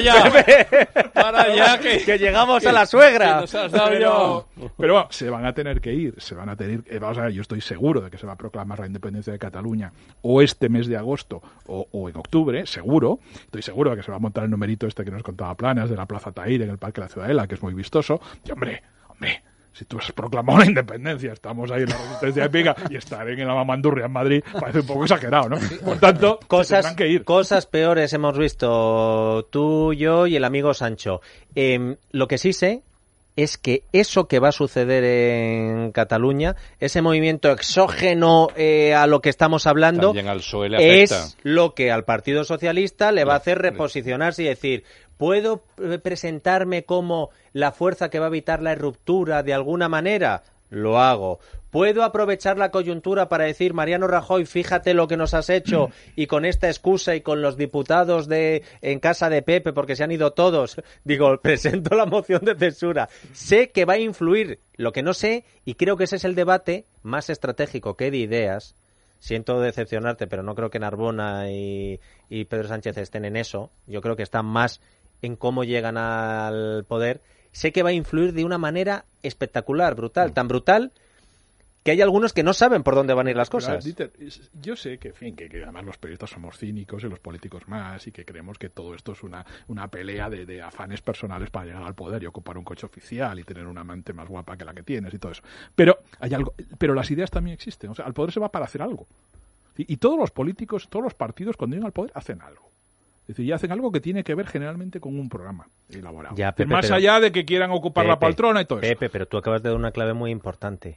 ya que llegamos a la suegra. Pero bueno, se van a tener que ir, vamos a ver, yo estoy seguro de que se va a proclamar la independencia de Cataluña o este mes de agosto o en octubre, seguro. Estoy seguro de que se va a montar el numerito este que nos contaba Planas de la Plaza Tahir en el Parque de la Ciudadela, que es muy vistoso. Y hombre, si tú has proclamado la independencia, estamos ahí en la resistencia épica y estar en la mamandurria en Madrid parece un poco exagerado, ¿no? Por tanto, tendrán que ir. Cosas peores hemos visto tú, yo y el amigo Sancho. Lo que sí sé es que eso que va a suceder en Cataluña, ese movimiento exógeno a lo que estamos hablando, también al PSOE le afecta. Es lo que al Partido Socialista le va a hacer reposicionarse y decir, ¿puedo presentarme como la fuerza que va a evitar la ruptura de alguna manera? Lo hago. ¿Puedo aprovechar la coyuntura para decir, Mariano Rajoy, fíjate lo que nos has hecho y con esta excusa y con los diputados en casa de Pepe, porque se han ido todos, presento la moción de censura? Sé que va a influir, lo que no sé, y creo que ese es el debate más estratégico que de ideas. Siento decepcionarte, pero no creo que Narbona y Pedro Sánchez estén en eso. Yo creo que están más en cómo llegan al poder. Sé que va a influir de una manera espectacular, brutal, tan brutal que hay algunos que no saben por dónde van a ir las cosas. Dieter, yo sé que además los periodistas somos cínicos y los políticos más y que creemos que todo esto es una pelea de afanes personales para llegar al poder y ocupar un coche oficial y tener una amante más guapa que la que tienes y todo eso. Pero hay algo, pero las ideas también existen. O sea, al poder se va para hacer algo. Y todos los políticos, todos los partidos cuando llegan al poder hacen algo. Es decir, ya hacen algo que tiene que ver generalmente con un programa elaborado. Ya, Pepe, más allá de que quieran ocupar la poltrona y todo eso. Pepe, pero tú acabas de dar una clave muy importante.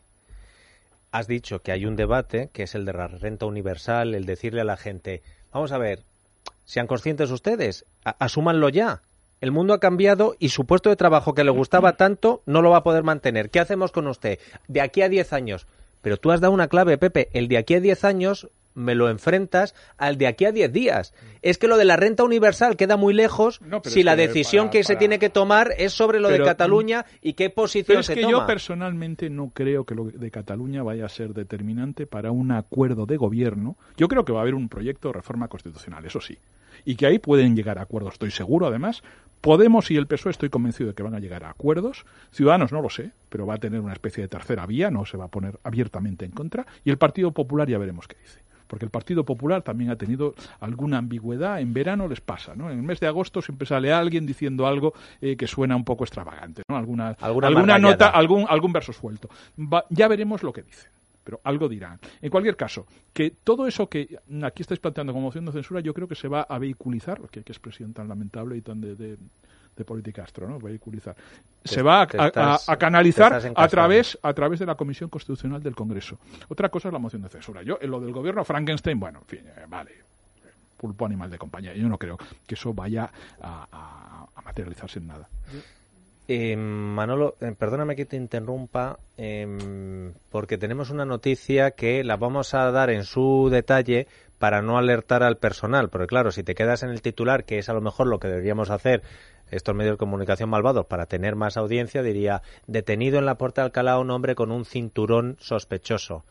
Has dicho que hay un debate, que es el de la renta universal, el decirle a la gente, vamos a ver, sean conscientes ustedes, asúmanlo ya. El mundo ha cambiado y su puesto de trabajo que le gustaba tanto no lo va a poder mantener. ¿Qué hacemos con usted? De aquí a 10 años. Pero tú has dado una clave, Pepe, el de aquí a 10 años me lo enfrentas al de aquí a 10 días. Es que lo de la renta universal queda muy lejos si la decisión que se tiene que tomar es sobre lo de Cataluña y qué posición se toma. Pero es que yo personalmente no creo que lo de Cataluña vaya a ser determinante para un acuerdo de gobierno. Yo creo que va a haber un proyecto de reforma constitucional, eso sí. Y que ahí pueden llegar a acuerdos, estoy seguro, además. Podemos y el PSOE estoy convencido de que van a llegar a acuerdos. Ciudadanos no lo sé, pero va a tener una especie de tercera vía, no se va a poner abiertamente en contra. Y el Partido Popular ya veremos qué dice. Porque el Partido Popular también ha tenido alguna ambigüedad. En verano les pasa, ¿no? En el mes de agosto siempre sale alguien diciendo algo que suena un poco extravagante, ¿no? Alguna nota, algún verso suelto. Ya veremos lo que dicen, pero algo dirán. En cualquier caso, que todo eso que aquí estáis planteando como moción de censura, yo creo que se va a vehiculizar, que expresión tan lamentable y tan de politicastro, ¿no? Vehiculizar. Se va a canalizar a través de la Comisión Constitucional del Congreso. Otra cosa es la moción de censura. Yo, en lo del gobierno Frankenstein, bueno, en fin, vale, pulpo animal de compañía. Yo no creo que eso vaya a materializarse en nada. Manolo, perdóname que te interrumpa, porque tenemos una noticia que la vamos a dar en su detalle para no alertar al personal, porque claro, si te quedas en el titular, que es a lo mejor lo que deberíamos hacer estos medios de comunicación malvados para tener más audiencia, diría: detenido en la Puerta de Alcalá un hombre con un cinturón sospechoso.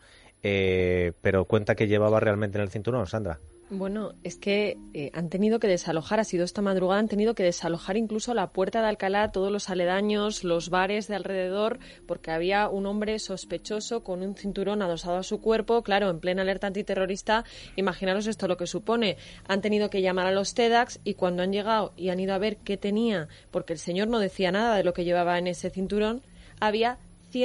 Pero cuenta que llevaba realmente en el cinturón, Sandra. Bueno, es que han tenido que desalojar, ha sido esta madrugada, han tenido que desalojar incluso la Puerta de Alcalá, todos los aledaños, los bares de alrededor, porque había un hombre sospechoso con un cinturón adosado a su cuerpo. Claro, en plena alerta antiterrorista, imaginaros esto lo que supone. Han tenido que llamar a los TEDx y cuando han llegado y han ido a ver qué tenía, porque el señor no decía nada de lo que llevaba en ese cinturón, había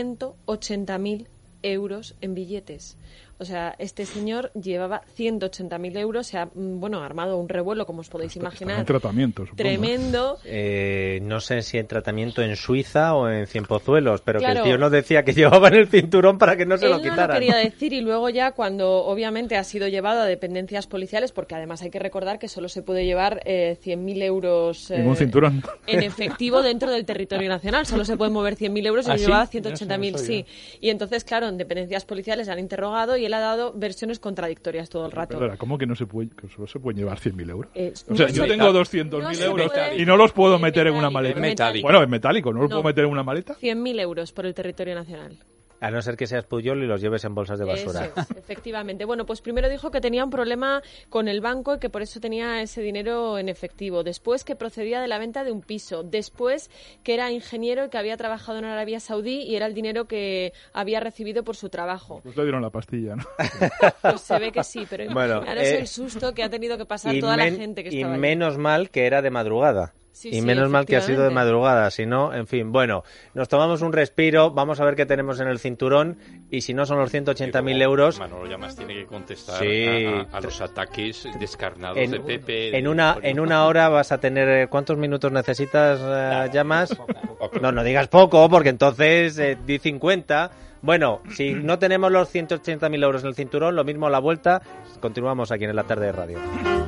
180.000 euros en billetes. O sea, este señor llevaba 180.000 euros, se ha, armado un revuelo, como os podéis imaginar. En tratamiento, supongo. Tremendo. No sé si en tratamiento en Suiza o en Cienpozuelos, pero claro, que el tío no decía que llevaba en el cinturón para que no se lo quitaran. Él no lo quería decir, y luego ya cuando obviamente ha sido llevado a dependencias policiales, porque además hay que recordar que solo se puede llevar 100.000 euros en un cinturón en efectivo dentro del territorio nacional. Solo se pueden mover 100.000 euros y llevaba 180.000, sí. Y entonces, claro, en dependencias policiales le han interrogado y él ha dado versiones contradictorias todo el rato. Perdona, ¿cómo que no se puede, que solo se pueden llevar 100.000 euros? O sea, yo tengo 200.000 euros y no los puedo meter en una maleta. Bueno, es metálico, ¿no los puedo meter en una maleta? 100.000 euros por el territorio nacional. A no ser que seas Puyol y los lleves en bolsas de basura. Eso es, efectivamente. Bueno, pues primero dijo que tenía un problema con el banco y que por eso tenía ese dinero en efectivo. Después que procedía de la venta de un piso. Después que era ingeniero y que había trabajado en Arabia Saudí y era el dinero que había recibido por su trabajo. Pues le dieron la pastilla, ¿no? Pues se ve que sí, pero imaginaros el susto que ha tenido que pasar toda la gente que estaba allí. Y menos mal que era de madrugada. Sí, y menos mal que ha sido de madrugada, si no, en fin, bueno, nos tomamos un respiro, vamos a ver qué tenemos en el cinturón y si no son los 180.000 euros... Manolo Llamas tiene que contestar sí, a los ataques descarnados de Pepe. En una hora vas a tener... ¿Cuántos minutos necesitas, Llamas? No digas poco, porque entonces di 50... Bueno, si no tenemos los 180.000 euros en el cinturón, lo mismo a la vuelta, continuamos aquí en La Tarde de Radio.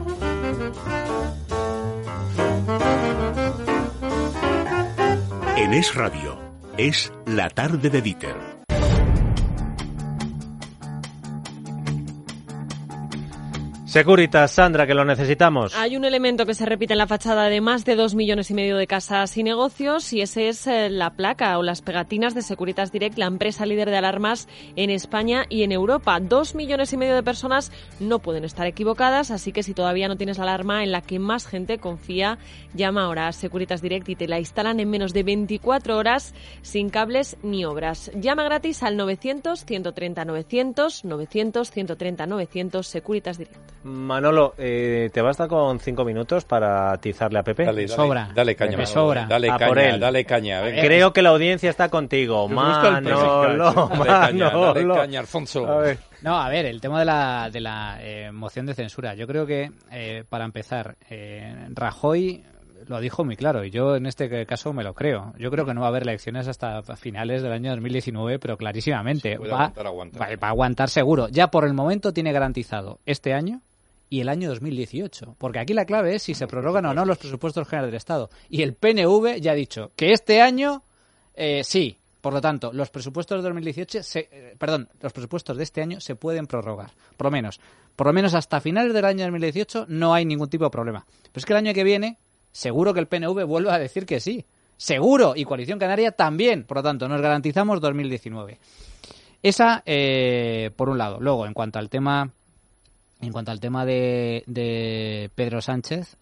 En Es Radio, es La Tarde de Dieter. Securitas, Sandra, que lo necesitamos. Hay un elemento que se repite en la fachada de más de 2,5 millones de casas y negocios, y ese es la placa o las pegatinas de Securitas Direct, la empresa líder de alarmas en España y en Europa. 2,5 millones de personas no pueden estar equivocadas, así que si todavía no tienes la alarma en la que más gente confía, llama ahora a Securitas Direct y te la instalan en menos de 24 horas sin cables ni obras. Llama gratis al 900-130-900, 900-130-900, Securitas Direct. Manolo, ¿te basta con 5 minutos para atizarle a Pepe? Dale, sobra. Dale caña, Pepe, sobra. Dale caña. Venga. Creo que la audiencia está contigo. Manolo. Dale caña, Alfonso. No, a ver, el tema de la moción de censura. Yo creo que, para empezar, Rajoy lo dijo muy claro y yo en este caso me lo creo. Yo creo que no va a haber elecciones hasta finales del año 2019, pero clarísimamente va a aguantar seguro. Ya por el momento tiene garantizado este año y el año 2018. Porque aquí la clave es si se prorrogan o no los presupuestos generales del Estado. Y el PNV ya ha dicho que este año sí. Por lo tanto, los presupuestos de 2018, los presupuestos de este año se pueden prorrogar. Por lo menos hasta finales del año 2018 no hay ningún tipo de problema. Pero es que el año que viene seguro que el PNV vuelve a decir que sí. Seguro. Y Coalición Canaria también. Por lo tanto, nos garantizamos 2019. Esa, por un lado. Luego, en cuanto al tema de Pedro Sánchez,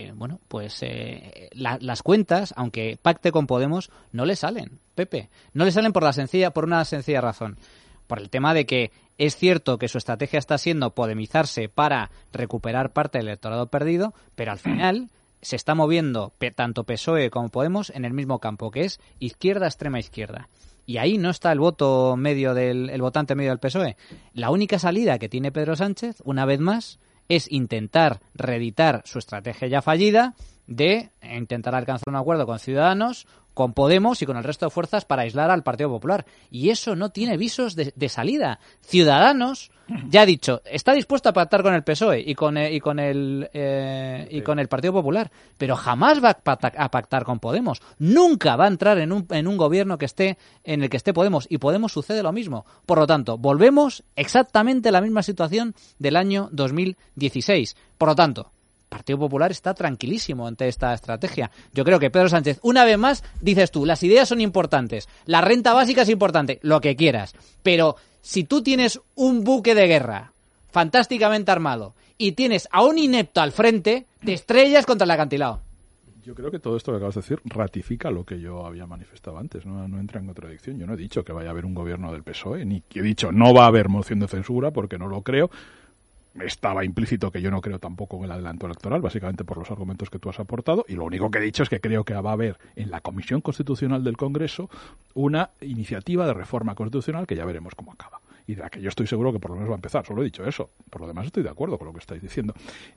las cuentas, aunque pacte con Podemos, no le salen, Pepe. No le salen por una sencilla razón. Por el tema de que es cierto que su estrategia está siendo podemizarse para recuperar parte del electorado perdido, pero al final se está moviendo tanto PSOE como Podemos en el mismo campo, que es izquierda, extrema izquierda. Y ahí no está el votante medio del PSOE. La única salida que tiene Pedro Sánchez, una vez más, es intentar reeditar su estrategia ya fallida de intentar alcanzar un acuerdo con Ciudadanos con Podemos y con el resto de fuerzas para aislar al Partido Popular. Y eso no tiene visos de salida. Ciudadanos ya ha dicho, está dispuesto a pactar con el PSOE y con el Partido Popular, pero jamás va a pactar con Podemos. Nunca va a entrar en un gobierno en el que esté Podemos, y Podemos sucede lo mismo. Por lo tanto, volvemos exactamente a la misma situación del año 2016. Por lo tanto, Partido Popular está tranquilísimo ante esta estrategia. Yo creo que Pedro Sánchez, una vez más, dices tú, las ideas son importantes, la renta básica es importante, lo que quieras, pero si tú tienes un buque de guerra fantásticamente armado y tienes a un inepto al frente, te estrellas contra el acantilado. Yo creo que todo esto que acabas de decir ratifica lo que yo había manifestado antes, no entra en contradicción. Yo no he dicho que vaya a haber un gobierno del PSOE, ni he dicho no va a haber moción de censura porque no lo creo. Estaba implícito que yo no creo tampoco en el adelanto electoral, básicamente por los argumentos que tú has aportado, y lo único que he dicho es que creo que va a haber en la Comisión Constitucional del Congreso una iniciativa de reforma constitucional que ya veremos cómo acaba. Y de la que yo estoy seguro que por lo menos va a empezar. Solo he dicho eso. Por lo demás estoy de acuerdo con lo que estáis diciendo.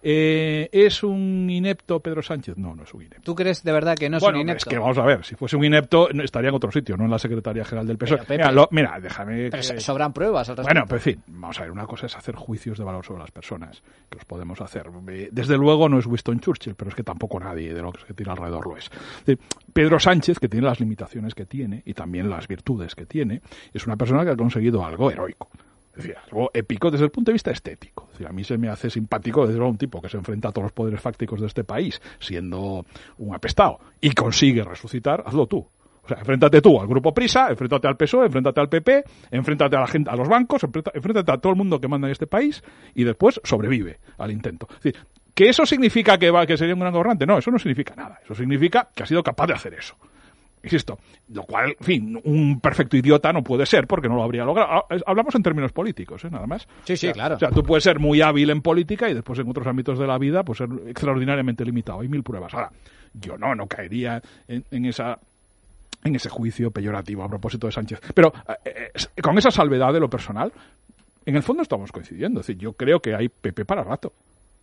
¿Es un inepto Pedro Sánchez? No, no es un inepto. ¿Tú crees de verdad que no es un inepto? Es que vamos a ver, si fuese un inepto estaría en otro sitio, no en la Secretaría General del PSOE. Mira, déjame... Pero sobran pruebas al respecto. Bueno, pero en fin, vamos a ver, una cosa es hacer juicios de valor sobre las personas, que los podemos hacer. Desde luego no es Winston Churchill, pero es que tampoco nadie de lo que se tira alrededor lo es. Pedro Sánchez, que tiene las limitaciones que tiene y también las virtudes que tiene, es una persona que ha conseguido algo heroico. Es decir, algo épico desde el punto de vista estético. Es decir, a mí se me hace simpático desde luego un tipo que se enfrenta a todos los poderes fácticos de este país siendo un apestado y consigue resucitar, hazlo tú. O sea, enfréntate tú al Grupo Prisa, enfréntate al PSOE, enfréntate al PP, enfréntate a la gente, a los bancos, enfréntate a todo el mundo que manda en este país y después sobrevive al intento. Es decir, ¿que eso significa que sería un gran gobernante? No, eso no significa nada. Eso significa que ha sido capaz de hacer eso. Insisto, lo cual, en fin, un perfecto idiota no puede ser porque no lo habría logrado. Hablamos en términos políticos, nada más. Sí, claro. O sea, tú puedes ser muy hábil en política y después en otros ámbitos de la vida pues ser extraordinariamente limitado. Hay 1000 pruebas. Ahora, yo no caería en ese juicio peyorativo a propósito de Sánchez. Pero con esa salvedad de lo personal, en el fondo estamos coincidiendo. Es decir, yo creo que hay PP para rato.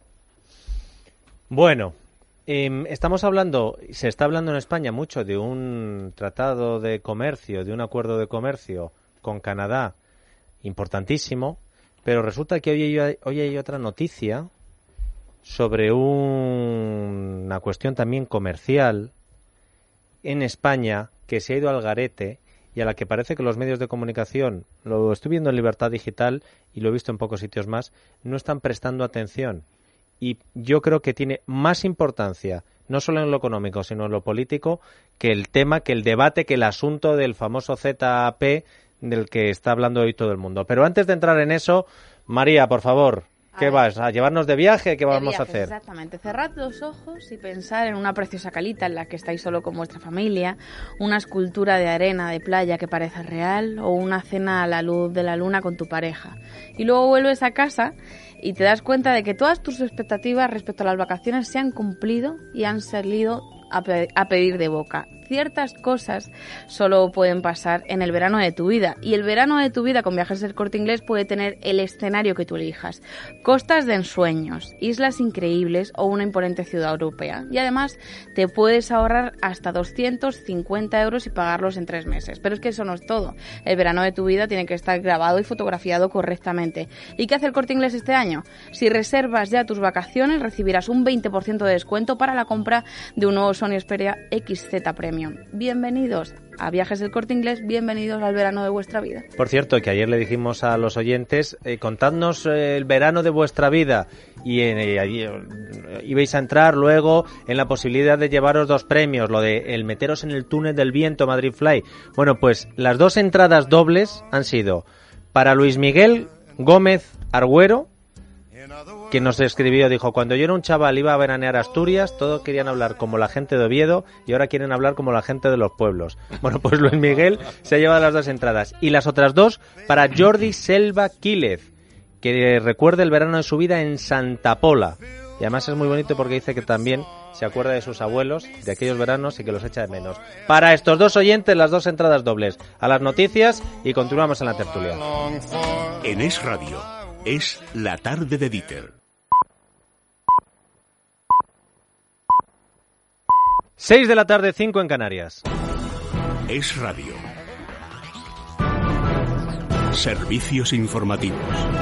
Bueno, se está hablando en España mucho de un tratado de comercio, de un acuerdo de comercio con Canadá importantísimo, pero resulta que hoy hay otra noticia sobre una cuestión también comercial en España que se ha ido al garete y a la que parece que los medios de comunicación, lo estoy viendo en Libertad Digital y lo he visto en pocos sitios más, no están prestando atención. Y yo creo que tiene más importancia, no solo en lo económico, sino en lo político, que el tema, que el debate, que el asunto del famoso ZAP del que está hablando hoy todo el mundo. Pero antes de entrar en eso, María, por favor, ¿qué vas? ¿A llevarnos de viaje? ¿Qué vamos a hacer? Exactamente. Cerrad los ojos y pensar en una preciosa calita en la que estáis solo con vuestra familia, una escultura de arena de playa que parece real o una cena a la luz de la luna con tu pareja. Y luego vuelves a casa y te das cuenta de que todas tus expectativas respecto a las vacaciones se han cumplido y han salido a pedir de boca. Ciertas cosas solo pueden pasar en el verano de tu vida, y el verano de tu vida con Viajes del Corte Inglés puede tener el escenario que tú elijas: costas de ensueños, islas increíbles o una imponente ciudad europea. Y además te puedes ahorrar hasta 250 euros y pagarlos en 3 meses. Pero es que eso no es todo. El verano de tu vida tiene que estar grabado y fotografiado correctamente. ¿Y qué hace el Corte Inglés este año? Si reservas ya tus vacaciones, recibirás un 20% de descuento para la compra de un nuevo Sony Xperia XZ Premium. Bienvenidos a Viajes del Corte Inglés, bienvenidos al verano de vuestra vida. Por cierto, que ayer le dijimos a los oyentes, contadnos el verano de vuestra vida, y allí ibais a entrar luego en la posibilidad de llevaros 2 premios, lo de el meteros en el túnel del viento Madrid Fly. Bueno, pues las 2 entradas dobles han sido para Luis Miguel Gómez Argüero, que nos escribió, dijo: cuando yo era un chaval iba a veranear a Asturias, todos querían hablar como la gente de Oviedo y ahora quieren hablar como la gente de los pueblos. Bueno, pues Luis Miguel se ha llevado las 2 entradas. Y las otras 2 para Jordi Selva Quílez, que recuerda el verano de su vida en Santa Pola. Y además es muy bonito porque dice que también se acuerda de sus abuelos, de aquellos veranos, y que los echa de menos. Para estos 2 oyentes, las 2 entradas dobles. A las noticias y continuamos en la tertulia. En Es Radio, es la tarde de Dieter. 6 de la tarde, 5 en Canarias. Es Radio. Servicios informativos.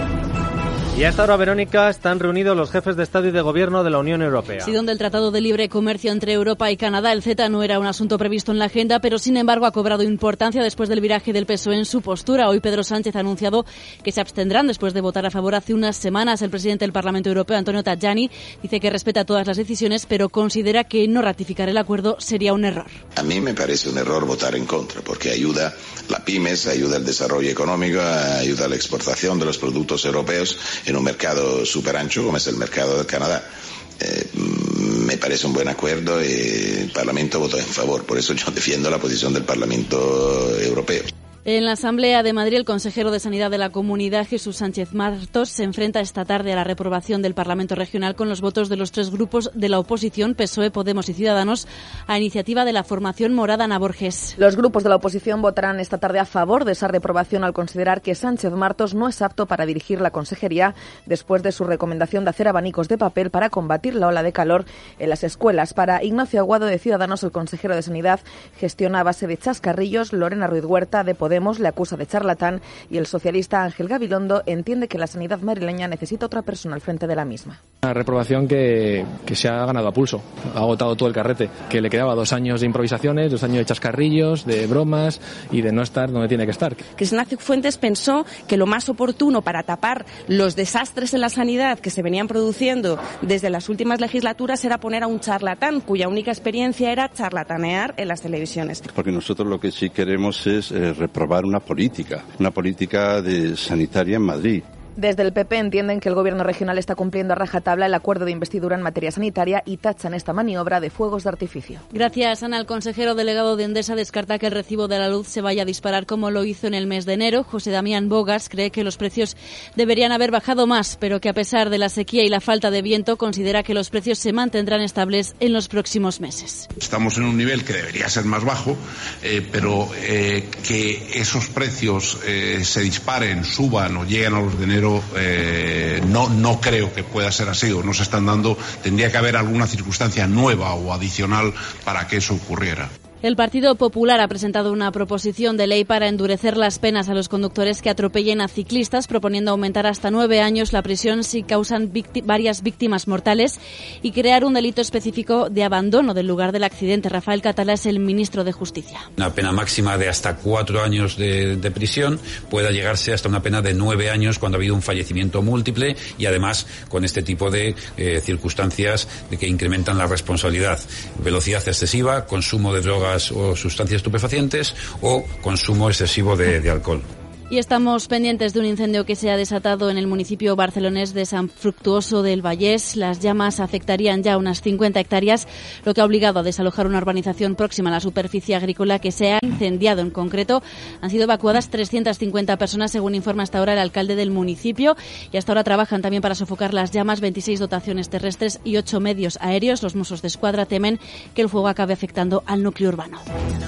Y hasta ahora, Verónica, están reunidos los jefes de Estado y de Gobierno de la Unión Europea. Sí, donde el Tratado de Libre Comercio entre Europa y Canadá, el CETA, no era un asunto previsto en la agenda, pero sin embargo ha cobrado importancia después del viraje del PSOE en su postura. Hoy Pedro Sánchez ha anunciado que se abstendrán después de votar a favor hace unas semanas. El presidente del Parlamento Europeo, Antonio Tajani, dice que respeta todas las decisiones, pero considera que no ratificar el acuerdo sería un error. A mí me parece un error votar en contra, porque ayuda a las pymes, ayuda al desarrollo económico, ayuda a la exportación de los productos europeos en un mercado súper ancho como es el mercado del Canadá. Me parece un buen acuerdo y el Parlamento votó en favor. Por eso yo defiendo la posición del Parlamento Europeo. En la Asamblea de Madrid, el consejero de Sanidad de la Comunidad, Jesús Sánchez Martos, se enfrenta esta tarde a la reprobación del Parlamento Regional con los votos de los tres grupos de la oposición, PSOE, Podemos y Ciudadanos, a iniciativa de la formación morada Ana Borges. Los grupos de la oposición votarán esta tarde a favor de esa reprobación al considerar que Sánchez Martos no es apto para dirigir la consejería después de su recomendación de hacer abanicos de papel para combatir la ola de calor en las escuelas. Para Ignacio Aguado, de Ciudadanos, el consejero de Sanidad gestiona a base de chascarrillos. Lorena Ruiz Huerta, de Podemos, le acusa de charlatán y el socialista Ángel Gabilondo entiende que la sanidad madrileña necesita otra persona al frente de la misma. Una reprobación que se ha ganado a pulso, ha agotado todo el carrete, que le quedaba 2 años de improvisaciones, 2 años de chascarrillos, de bromas y de no estar donde tiene que estar. Cristina Cifuentes pensó que lo más oportuno para tapar los desastres en la sanidad que se venían produciendo desde las últimas legislaturas era poner a un charlatán cuya única experiencia era charlatanear en las televisiones. Porque nosotros lo que sí queremos es reprobar una política de sanitaria en Madrid. Desde el PP entienden que el Gobierno regional está cumpliendo a rajatabla el acuerdo de investidura en materia sanitaria y tachan esta maniobra de fuegos de artificio. Gracias, Ana. El consejero delegado de Endesa descarta que el recibo de la luz se vaya a disparar como lo hizo en el mes de enero. José Damián Bogas cree que los precios deberían haber bajado más, pero que a pesar de la sequía y la falta de viento, considera que los precios se mantendrán estables en los próximos meses. Estamos en un nivel que debería ser más bajo, pero que esos precios se disparen, suban o lleguen a los de enero, no creo que pueda ser así, o no se están dando. Tendría que haber alguna circunstancia nueva o adicional para que eso ocurriera. El Partido Popular ha presentado una proposición de ley para endurecer las penas a los conductores que atropellen a ciclistas, proponiendo aumentar hasta 9 años la prisión si causan varias víctimas mortales y crear un delito específico de abandono del lugar del accidente. Rafael Catalá es el ministro de Justicia. Una pena máxima de hasta 4 años de prisión, pueda llegarse hasta una pena de 9 años cuando ha habido un fallecimiento múltiple y además con este tipo de circunstancias de que incrementan la responsabilidad. Velocidad excesiva, consumo de drogas o sustancias estupefacientes o consumo excesivo de alcohol. Y estamos pendientes de un incendio que se ha desatado en el municipio barcelonés de San Fructuoso del Vallès. Las llamas afectarían ya unas 50 hectáreas, lo que ha obligado a desalojar una urbanización próxima a la superficie agrícola que se ha incendiado. En concreto, han sido evacuadas 350 personas, según informa hasta ahora el alcalde del municipio. Y hasta ahora trabajan también para sofocar las llamas 26 dotaciones terrestres y 8 medios aéreos. Los Mossos d'Esquadra temen que el fuego acabe afectando al núcleo urbano.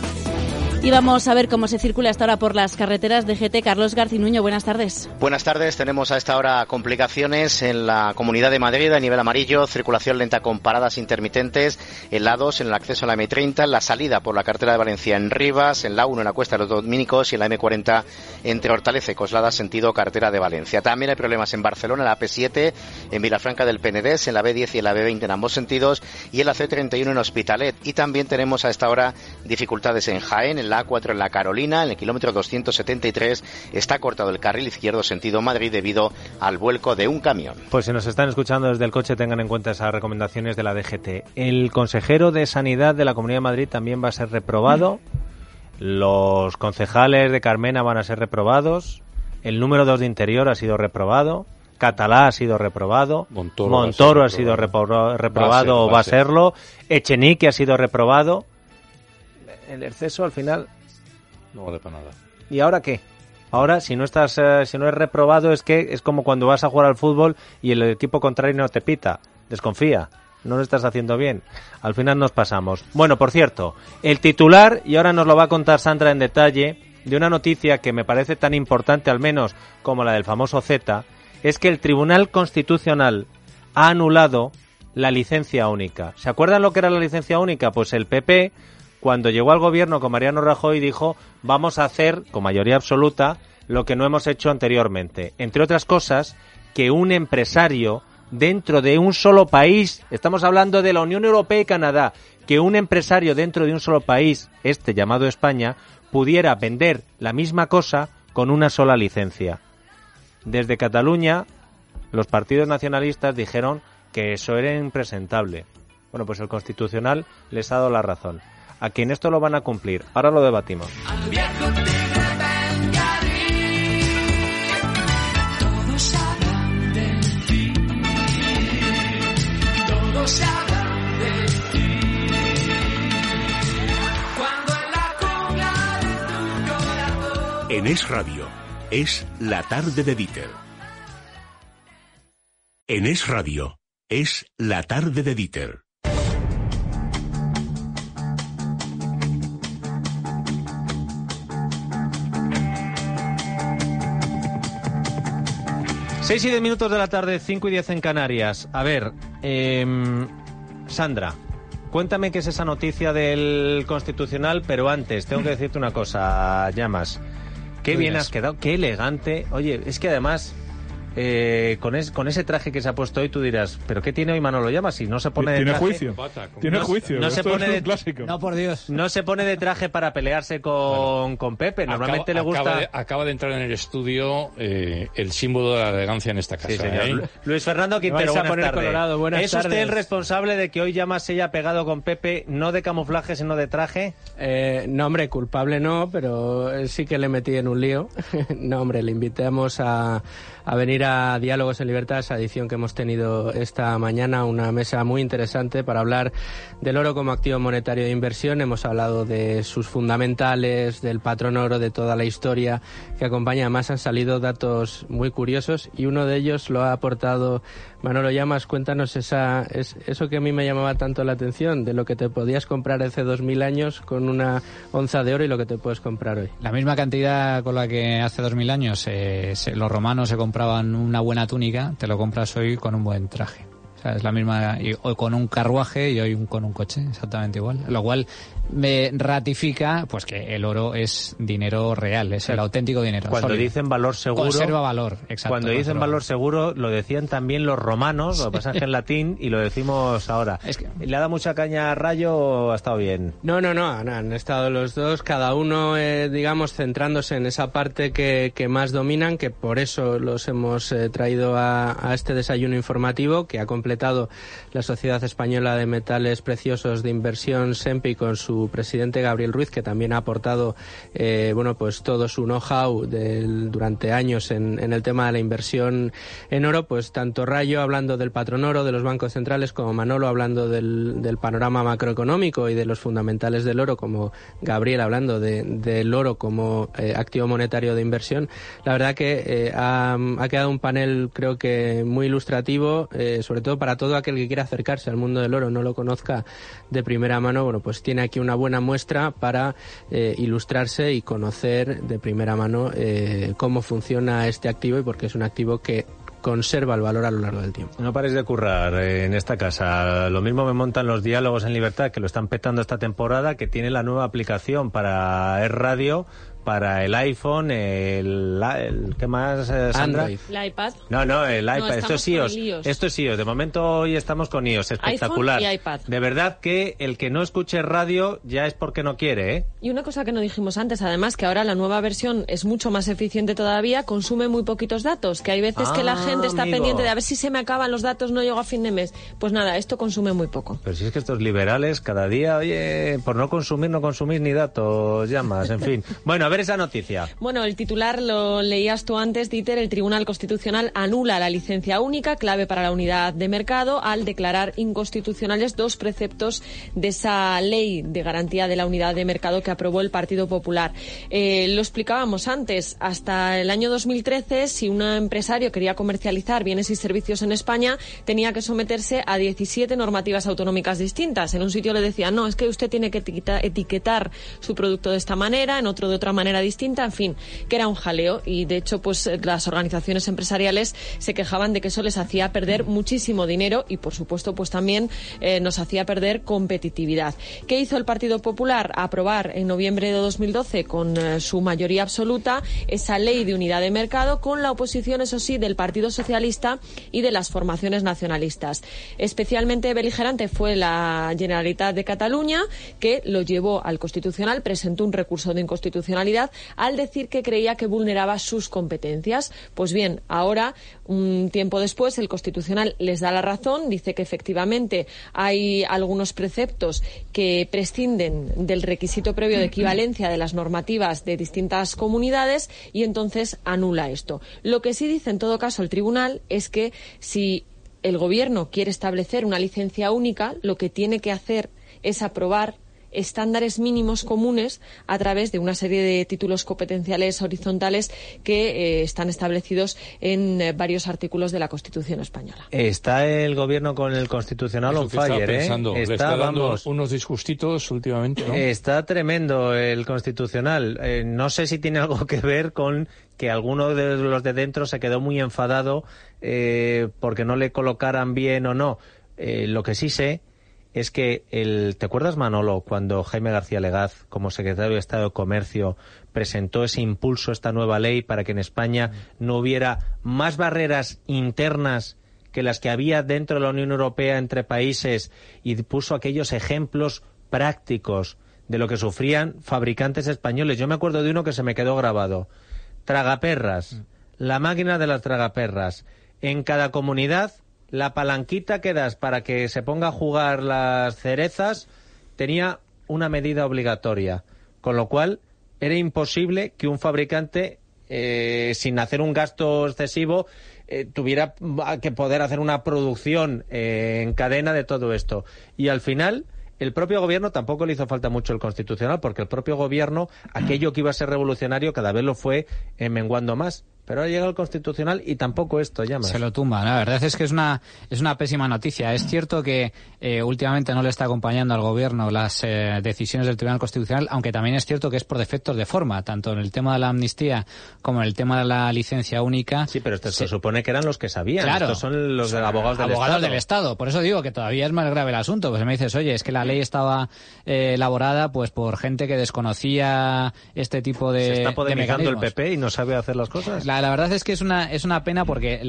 Y vamos a ver cómo se circula hasta ahora por las carreteras de GT. Carlos Garcinuño, buenas tardes. Buenas tardes. Tenemos a esta hora complicaciones en la Comunidad de Madrid a nivel amarillo, circulación lenta con paradas intermitentes en la 2, en el acceso a la M30, en la salida por la carretera de Valencia en Rivas, en la 1 en la Cuesta de los Dominicos y en la M40 entre Hortaleza y Coslada, sentido carretera de Valencia. También hay problemas en Barcelona, en la AP7, en Vilafranca del Penedès, en la B10 y en la B20 en ambos sentidos y en la C31 en Hospitalet. Y también tenemos a esta hora dificultades en Jaén, en la A4 en la Carolina, en el kilómetro 273 está cortado el carril izquierdo sentido Madrid debido al vuelco de un camión. Pues si nos están escuchando desde el coche, tengan en cuenta esas recomendaciones de la DGT. El consejero de Sanidad de la Comunidad de Madrid también va a ser reprobado. Los concejales de Carmena van a ser reprobados. El número 2 de Interior ha sido reprobado. Catalá ha sido reprobado. Montoro ha sido reprobado o va a serlo. Echenique ha sido reprobado. El exceso al final no vale para nada. ¿Y ahora qué? Ahora, si no eres reprobado, es como cuando vas a jugar al fútbol y el equipo contrario no te pita. Desconfía. No lo estás haciendo bien. Al final nos pasamos. Bueno, por cierto, el titular, y ahora nos lo va a contar Sandra en detalle, de una noticia que me parece tan importante al menos como la del famoso Z, es que el Tribunal Constitucional ha anulado la licencia única. ¿Se acuerdan lo que era la licencia única? Pues el PP cuando llegó al gobierno con Mariano Rajoy dijo vamos a hacer con mayoría absoluta lo que no hemos hecho anteriormente. Entre otras cosas, que un empresario dentro de un solo país, estamos hablando de la Unión Europea y Canadá, que un empresario dentro de un solo país, este llamado España, pudiera vender la misma cosa con una sola licencia. Desde Cataluña, los partidos nacionalistas dijeron que eso era impresentable. Bueno, pues el Constitucional les ha dado la razón. A quien esto lo van a cumplir. Ahora lo debatimos. En Es Radio, es la tarde de Dieter. En Es Radio, es la tarde de Dieter. Seis y 10 minutos de la tarde, 5 y 10 en Canarias. A ver, Sandra, cuéntame qué es esa noticia del Constitucional, pero antes tengo que decirte una cosa, Llamas. Qué bien has quedado, qué elegante. Oye, es que además, con ese traje que se ha puesto hoy, tú dirás, ¿pero qué tiene hoy Manolo Llamas? Si no se pone de traje... Tiene juicio. No se pone de clásico. No, por Dios. No se pone de traje para pelearse con Pepe. Normalmente le gusta... Acaba de entrar en el estudio el símbolo de la elegancia en esta casa. Sí, señor. Luis Fernando Quintero, buenas tardes. ¿Es usted el responsable de que hoy Llamas se haya pegado con Pepe, no de camuflaje, sino de traje? No, hombre, culpable no, pero sí que le metí en un lío. No, hombre, le invitamos a venir a Diálogos en Libertad, esa edición que hemos tenido esta mañana, una mesa muy interesante para hablar del oro como activo monetario de inversión. Hemos hablado de sus fundamentales, del patrón oro, de toda la historia que acompaña. Además han salido datos muy curiosos y uno de ellos lo ha aportado Manolo Llamas. Cuéntanos eso que a mí me llamaba tanto la atención, de lo que te podías comprar hace 2000 años con una onza de oro y lo que te puedes comprar hoy. La misma cantidad con la que hace 2000 años los romanos se compraban una buena túnica, te lo compras hoy con un buen traje. O sea, es la misma, hoy con un carruaje y hoy con un coche, exactamente igual. Lo cual me ratifica pues que el oro es dinero real, es el auténtico dinero. Cuando sólido. Dicen valor seguro... Conserva valor, exacto. Cuando dicen valor seguro, lo decían también los romanos, lo que pasa es que en latín, y lo decimos ahora. Es que... ¿Le ha dado mucha caña a Rayo o ha estado bien? No, han estado los dos, cada uno, digamos, centrándose en esa parte que más dominan, que por eso los hemos traído a este desayuno informativo, que ha completado la Sociedad Española de Metales Preciosos de Inversión, SEMPI, con su presidente Gabriel Ruiz, que también ha aportado pues todo su know-how durante años en el tema de la inversión en oro. Pues tanto Rayo hablando del patrón oro de los bancos centrales, como Manolo hablando del panorama macroeconómico y de los fundamentales del oro, como Gabriel hablando del oro como activo monetario de inversión. La verdad que ha quedado un panel, creo que muy ilustrativo, sobre todo para todo aquel que quiera acercarse al mundo del oro, no lo conozca de primera mano. Bueno, pues tiene aquí una buena muestra para ilustrarse y conocer de primera mano cómo funciona este activo y por qué es un activo que conserva el valor a lo largo del tiempo. No pares de currar en esta casa. Lo mismo me montan los Diálogos en Libertad, que lo están petando esta temporada, que tiene la nueva aplicación para Es Radio, para el iPhone, ¿qué más, Sandra? Android. ¿El iPad? No, el iPad. No, esto es iOS. Esto es iOS. De momento hoy estamos con iOS. Espectacular. iPhone y iPad. De verdad que el que no escuche radio ya es porque no quiere, ¿eh? Y una cosa que no dijimos antes, además, que ahora la nueva versión es mucho más eficiente todavía, consume muy poquitos datos, que hay veces que la gente está pendiente de a ver si se me acaban los datos, no llego a fin de mes. Pues nada, esto consume muy poco. Pero si es que estos liberales cada día, oye, por no consumir ni datos, Llamas, en fin. Bueno, a ver esa noticia. Bueno, el titular lo leías tú antes, Dieter. El Tribunal Constitucional anula la licencia única, clave para la unidad de mercado, al declarar inconstitucionales dos preceptos de esa ley de garantía de la unidad de mercado que aprobó el Partido Popular. Lo explicábamos antes, hasta el año 2013, si un empresario quería comercializar bienes y servicios en España, tenía que someterse a 17 normativas autonómicas distintas. En un sitio le decían, no, es que usted tiene que etiquetar su producto de esta manera, en otro de otra manera, manera distinta, en fin, que era un jaleo y de hecho pues las organizaciones empresariales se quejaban de que eso les hacía perder muchísimo dinero y por supuesto pues también nos hacía perder competitividad. ¿Qué hizo el Partido Popular? Aprobar en noviembre de 2012 con su mayoría absoluta esa ley de unidad de mercado con la oposición, eso sí, del Partido Socialista y de las formaciones nacionalistas. Especialmente beligerante fue la Generalitat de Cataluña, que lo llevó al Constitucional, presentó un recurso de inconstitucionalidad al decir que creía que vulneraba sus competencias. Pues bien, ahora, un tiempo después, el Constitucional les da la razón, dice que efectivamente hay algunos preceptos que prescinden del requisito previo de equivalencia de las normativas de distintas comunidades y entonces anula esto. Lo que sí dice en todo caso el tribunal es que si el gobierno quiere establecer una licencia única, lo que tiene que hacer es aprobar estándares mínimos comunes a través de una serie de títulos competenciales horizontales que están establecidos en varios artículos de la Constitución española. Está el gobierno con el Constitucional on fire, le está dando unos disgustitos últimamente, ¿no? Está tremendo el Constitucional. No sé si tiene algo que ver con que alguno de los de dentro se quedó muy enfadado porque no le colocaran bien o no. Lo que sí sé es que ¿te acuerdas, Manolo, cuando Jaime García Legaz, como secretario de Estado de Comercio, presentó ese impulso, esta nueva ley, para que en España no hubiera más barreras internas que las que había dentro de la Unión Europea entre países, y puso aquellos ejemplos prácticos de lo que sufrían fabricantes españoles? Yo me acuerdo de uno que se me quedó grabado. Tragaperras, la máquina de las tragaperras. En cada comunidad, la palanquita que das para que se ponga a jugar las cerezas tenía una medida obligatoria, con lo cual era imposible que un fabricante, sin hacer un gasto excesivo, tuviera que poder hacer una producción en cadena de todo esto. Y al final, el propio gobierno tampoco le hizo falta mucho el Constitucional, porque el propio gobierno, aquello que iba a ser revolucionario, cada vez lo fue menguando más. Pero ahora llega el Constitucional y tampoco esto llama. Se lo tumba. La verdad es que es una pésima noticia. Es cierto que últimamente no le está acompañando al gobierno las decisiones del Tribunal Constitucional, aunque también es cierto que es por defectos de forma, tanto en el tema de la amnistía como en el tema de la licencia única. Sí, pero se supone que eran los que sabían. Claro. Estos son los abogados del Estado. Abogados del Estado. Por eso digo que todavía es más grave el asunto. Pues me dices, oye, es que la ley estaba elaborada pues por gente que desconocía este tipo de Se está podemizando el mecanismos. PP y no sabe hacer las cosas. La verdad es que es una pena, porque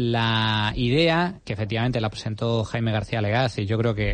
la idea, que efectivamente la presentó Jaime García Legaz, y yo creo que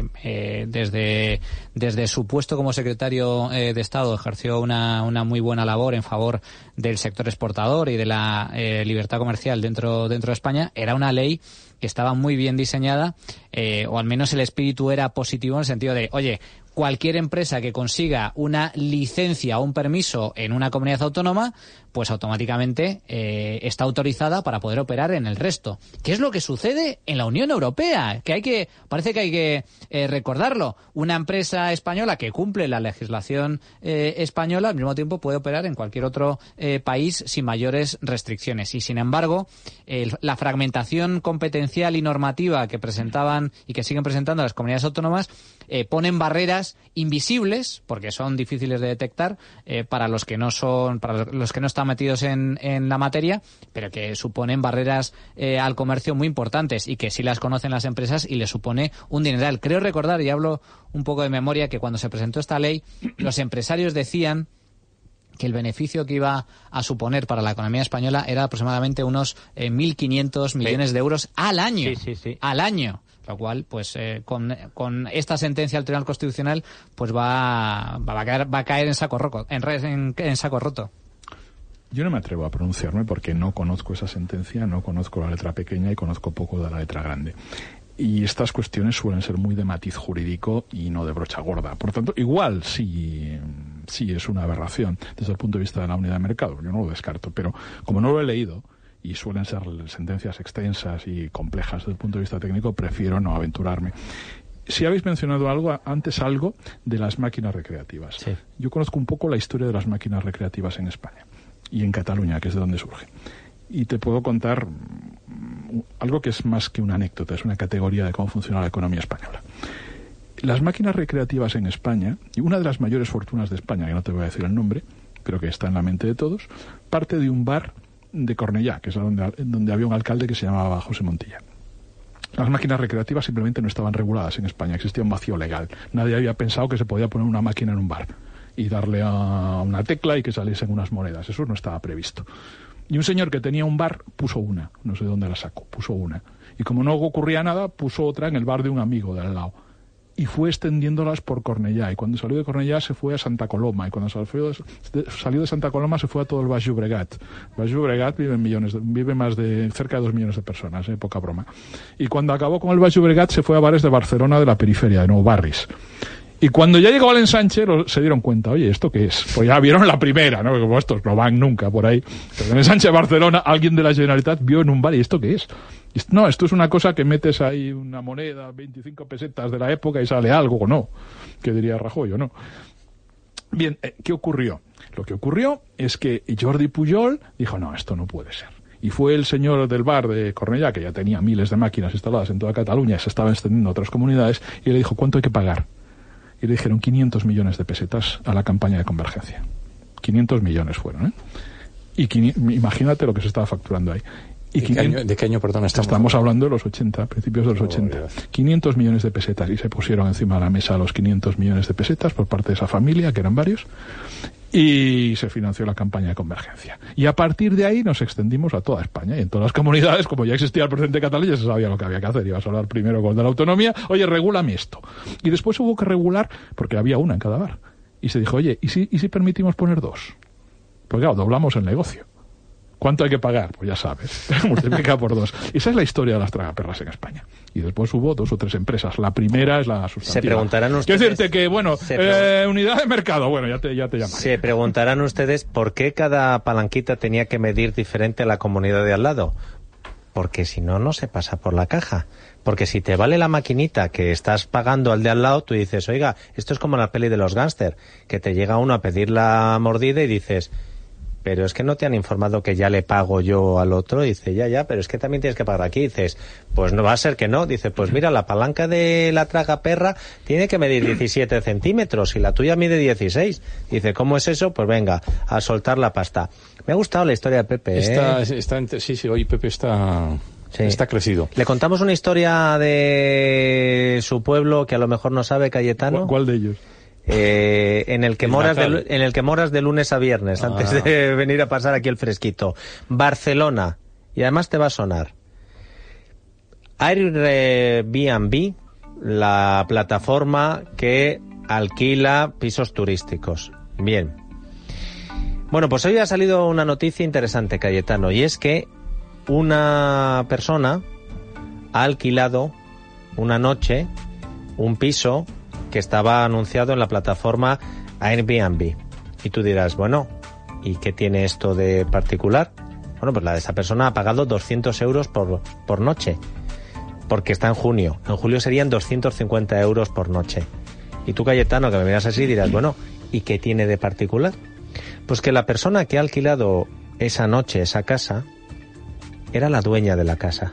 desde su puesto como secretario de Estado ejerció una muy buena labor en favor del sector exportador y de la libertad comercial dentro de España. Era una ley que estaba muy bien diseñada, o al menos el espíritu era positivo en el sentido de, oye, cualquier empresa que consiga una licencia o un permiso en una comunidad autónoma, pues automáticamente está autorizada para poder operar en el resto. ¿Qué es lo que sucede en la Unión Europea? Parece que hay que recordarlo. Una empresa española que cumple la legislación española al mismo tiempo puede operar en cualquier otro país sin mayores restricciones. Y sin embargo, la fragmentación competencial y normativa que presentaban y que siguen presentando las comunidades autónomas ponen barreras invisibles, porque son difíciles de detectar para los que no están metidos en la materia, pero que suponen barreras al comercio muy importantes y que sí las conocen las empresas y les supone un dineral. Creo recordar, y hablo un poco de memoria, que cuando se presentó esta ley, los empresarios decían que el beneficio que iba a suponer para la economía española era aproximadamente unos 1.500 millones de euros al año. Sí. Al año. Lo cual, pues, con esta sentencia del Tribunal Constitucional, pues va a caer en saco roto. Yo no me atrevo a pronunciarme porque no conozco esa sentencia, no conozco la letra pequeña y conozco poco de la letra grande. Y estas cuestiones suelen ser muy de matiz jurídico y no de brocha gorda. Por tanto, igual sí es una aberración desde el punto de vista de la unidad de mercado. Yo no lo descarto, pero como no lo he leído, y suelen ser sentencias extensas y complejas desde el punto de vista técnico, prefiero no aventurarme. Si habéis mencionado antes algo de las máquinas recreativas. Sí. Yo conozco un poco la historia de las máquinas recreativas en España y en Cataluña, que es de donde surge. Y te puedo contar algo que es más que una anécdota, es una categoría de cómo funciona la economía española. Las máquinas recreativas en España, y una de las mayores fortunas de España, que no te voy a decir el nombre, pero que está en la mente de todos, parte de un bar de Cornellá, que es donde había un alcalde que se llamaba José Montilla. Las máquinas recreativas simplemente no estaban reguladas en España, existía un vacío legal. Nadie había pensado que se podía poner una máquina en un bar y darle a una tecla y que saliesen unas monedas. Eso no estaba previsto. Y un señor que tenía un bar puso una, no sé de dónde la sacó, puso una. Y como no ocurría nada, puso otra en el bar de un amigo de al lado. Y fue extendiéndolas por Cornellá. Y cuando salió de Cornellá se fue a Santa Coloma. Y cuando salió de Santa Coloma se fue a todo el Baix Llobregat. Baix Llobregat vive más de cerca de 2 millones de personas, poca broma. Y cuando acabó con el Baix Llobregat se fue a bares de Barcelona, de la periferia, de Nou Barris. Y cuando ya llegó al ensanche se dieron cuenta, oye, ¿esto qué es? Pues ya vieron la primera, ¿no? Como estos no van nunca por ahí. Pero en el ensanche de Barcelona alguien de la Generalitat vio en un bar, ¿y esto qué es? No, esto es una cosa que metes ahí una moneda, 25 pesetas de la época y sale algo, o no, que diría Rajoy, o no. Bien, ¿qué ocurrió? Lo que ocurrió es que Jordi Pujol dijo, no, esto no puede ser. Y fue el señor del bar de Cornellá, que ya tenía miles de máquinas instaladas en toda Cataluña y se estaba extendiendo a otras comunidades, y le dijo, ¿cuánto hay que pagar? Y le dijeron 500 millones de pesetas a la campaña de convergencia. 500 millones fueron, ¿eh? Y imagínate lo que se estaba facturando ahí. ¿De qué año, perdón, estamos hablando de los 80, principios de los 80. 500 millones de pesetas, y se pusieron encima de la mesa los 500 millones de pesetas por parte de esa familia, que eran varios, y se financió la campaña de convergencia. Y a partir de ahí nos extendimos a toda España, y en todas las comunidades, como ya existía el presidente de Cataluña, se sabía lo que había que hacer. Ibas a hablar primero con el de la autonomía, oye, regúlame esto. Y después hubo que regular, porque había una en cada bar. Y se dijo, oye, ¿y si permitimos poner 2? Pues claro, doblamos el negocio. ¿Cuánto hay que pagar? Pues ya sabes, multiplica por 2. Esa es la historia de las tragaperras en España. Y después hubo 2 o 3 empresas. La primera es la sustantiva. Se preguntarán ustedes... Quiero decirte que, bueno, unidad de mercado, bueno, ya te llamaré. Se preguntarán ustedes por qué cada palanquita tenía que medir diferente a la comunidad de al lado. Porque si no, no se pasa por la caja. Porque si te vale la maquinita que estás pagando al de al lado, tú dices, oiga, esto es como la peli de los gángster, que te llega uno a pedir la mordida y dices... pero es que no te han informado que ya le pago yo al otro. Dice, ya, pero es que también tienes que pagar aquí. Dices, pues no va a ser que no. Dice, pues mira, la palanca de la tragaperra tiene que medir 17 centímetros y la tuya mide 16. Dice, ¿cómo es eso? Pues venga, a soltar la pasta. Me ha gustado la historia de Pepe. Sí, hoy Pepe está crecido. Le contamos una historia de su pueblo que a lo mejor no sabe, Cayetano. ¿Cuál de ellos? En el que moras de lunes a viernes, antes de venir a pasar aquí el fresquito. Barcelona, y además te va a sonar. Airbnb, la plataforma que alquila pisos turísticos. Bien. Bueno, pues hoy ha salido una noticia interesante, Cayetano, y es que una persona ha alquilado una noche un piso que estaba anunciado en la plataforma Airbnb. Y tú dirás, bueno, ¿y qué tiene esto de particular? Bueno, pues esa persona ha pagado 200 euros por noche, porque está en junio. En julio serían 250 euros por noche. Y tú, Cayetano, que me miras así, dirás, bueno, ¿y qué tiene de particular? Pues que la persona que ha alquilado esa noche, esa casa, era la dueña de la casa.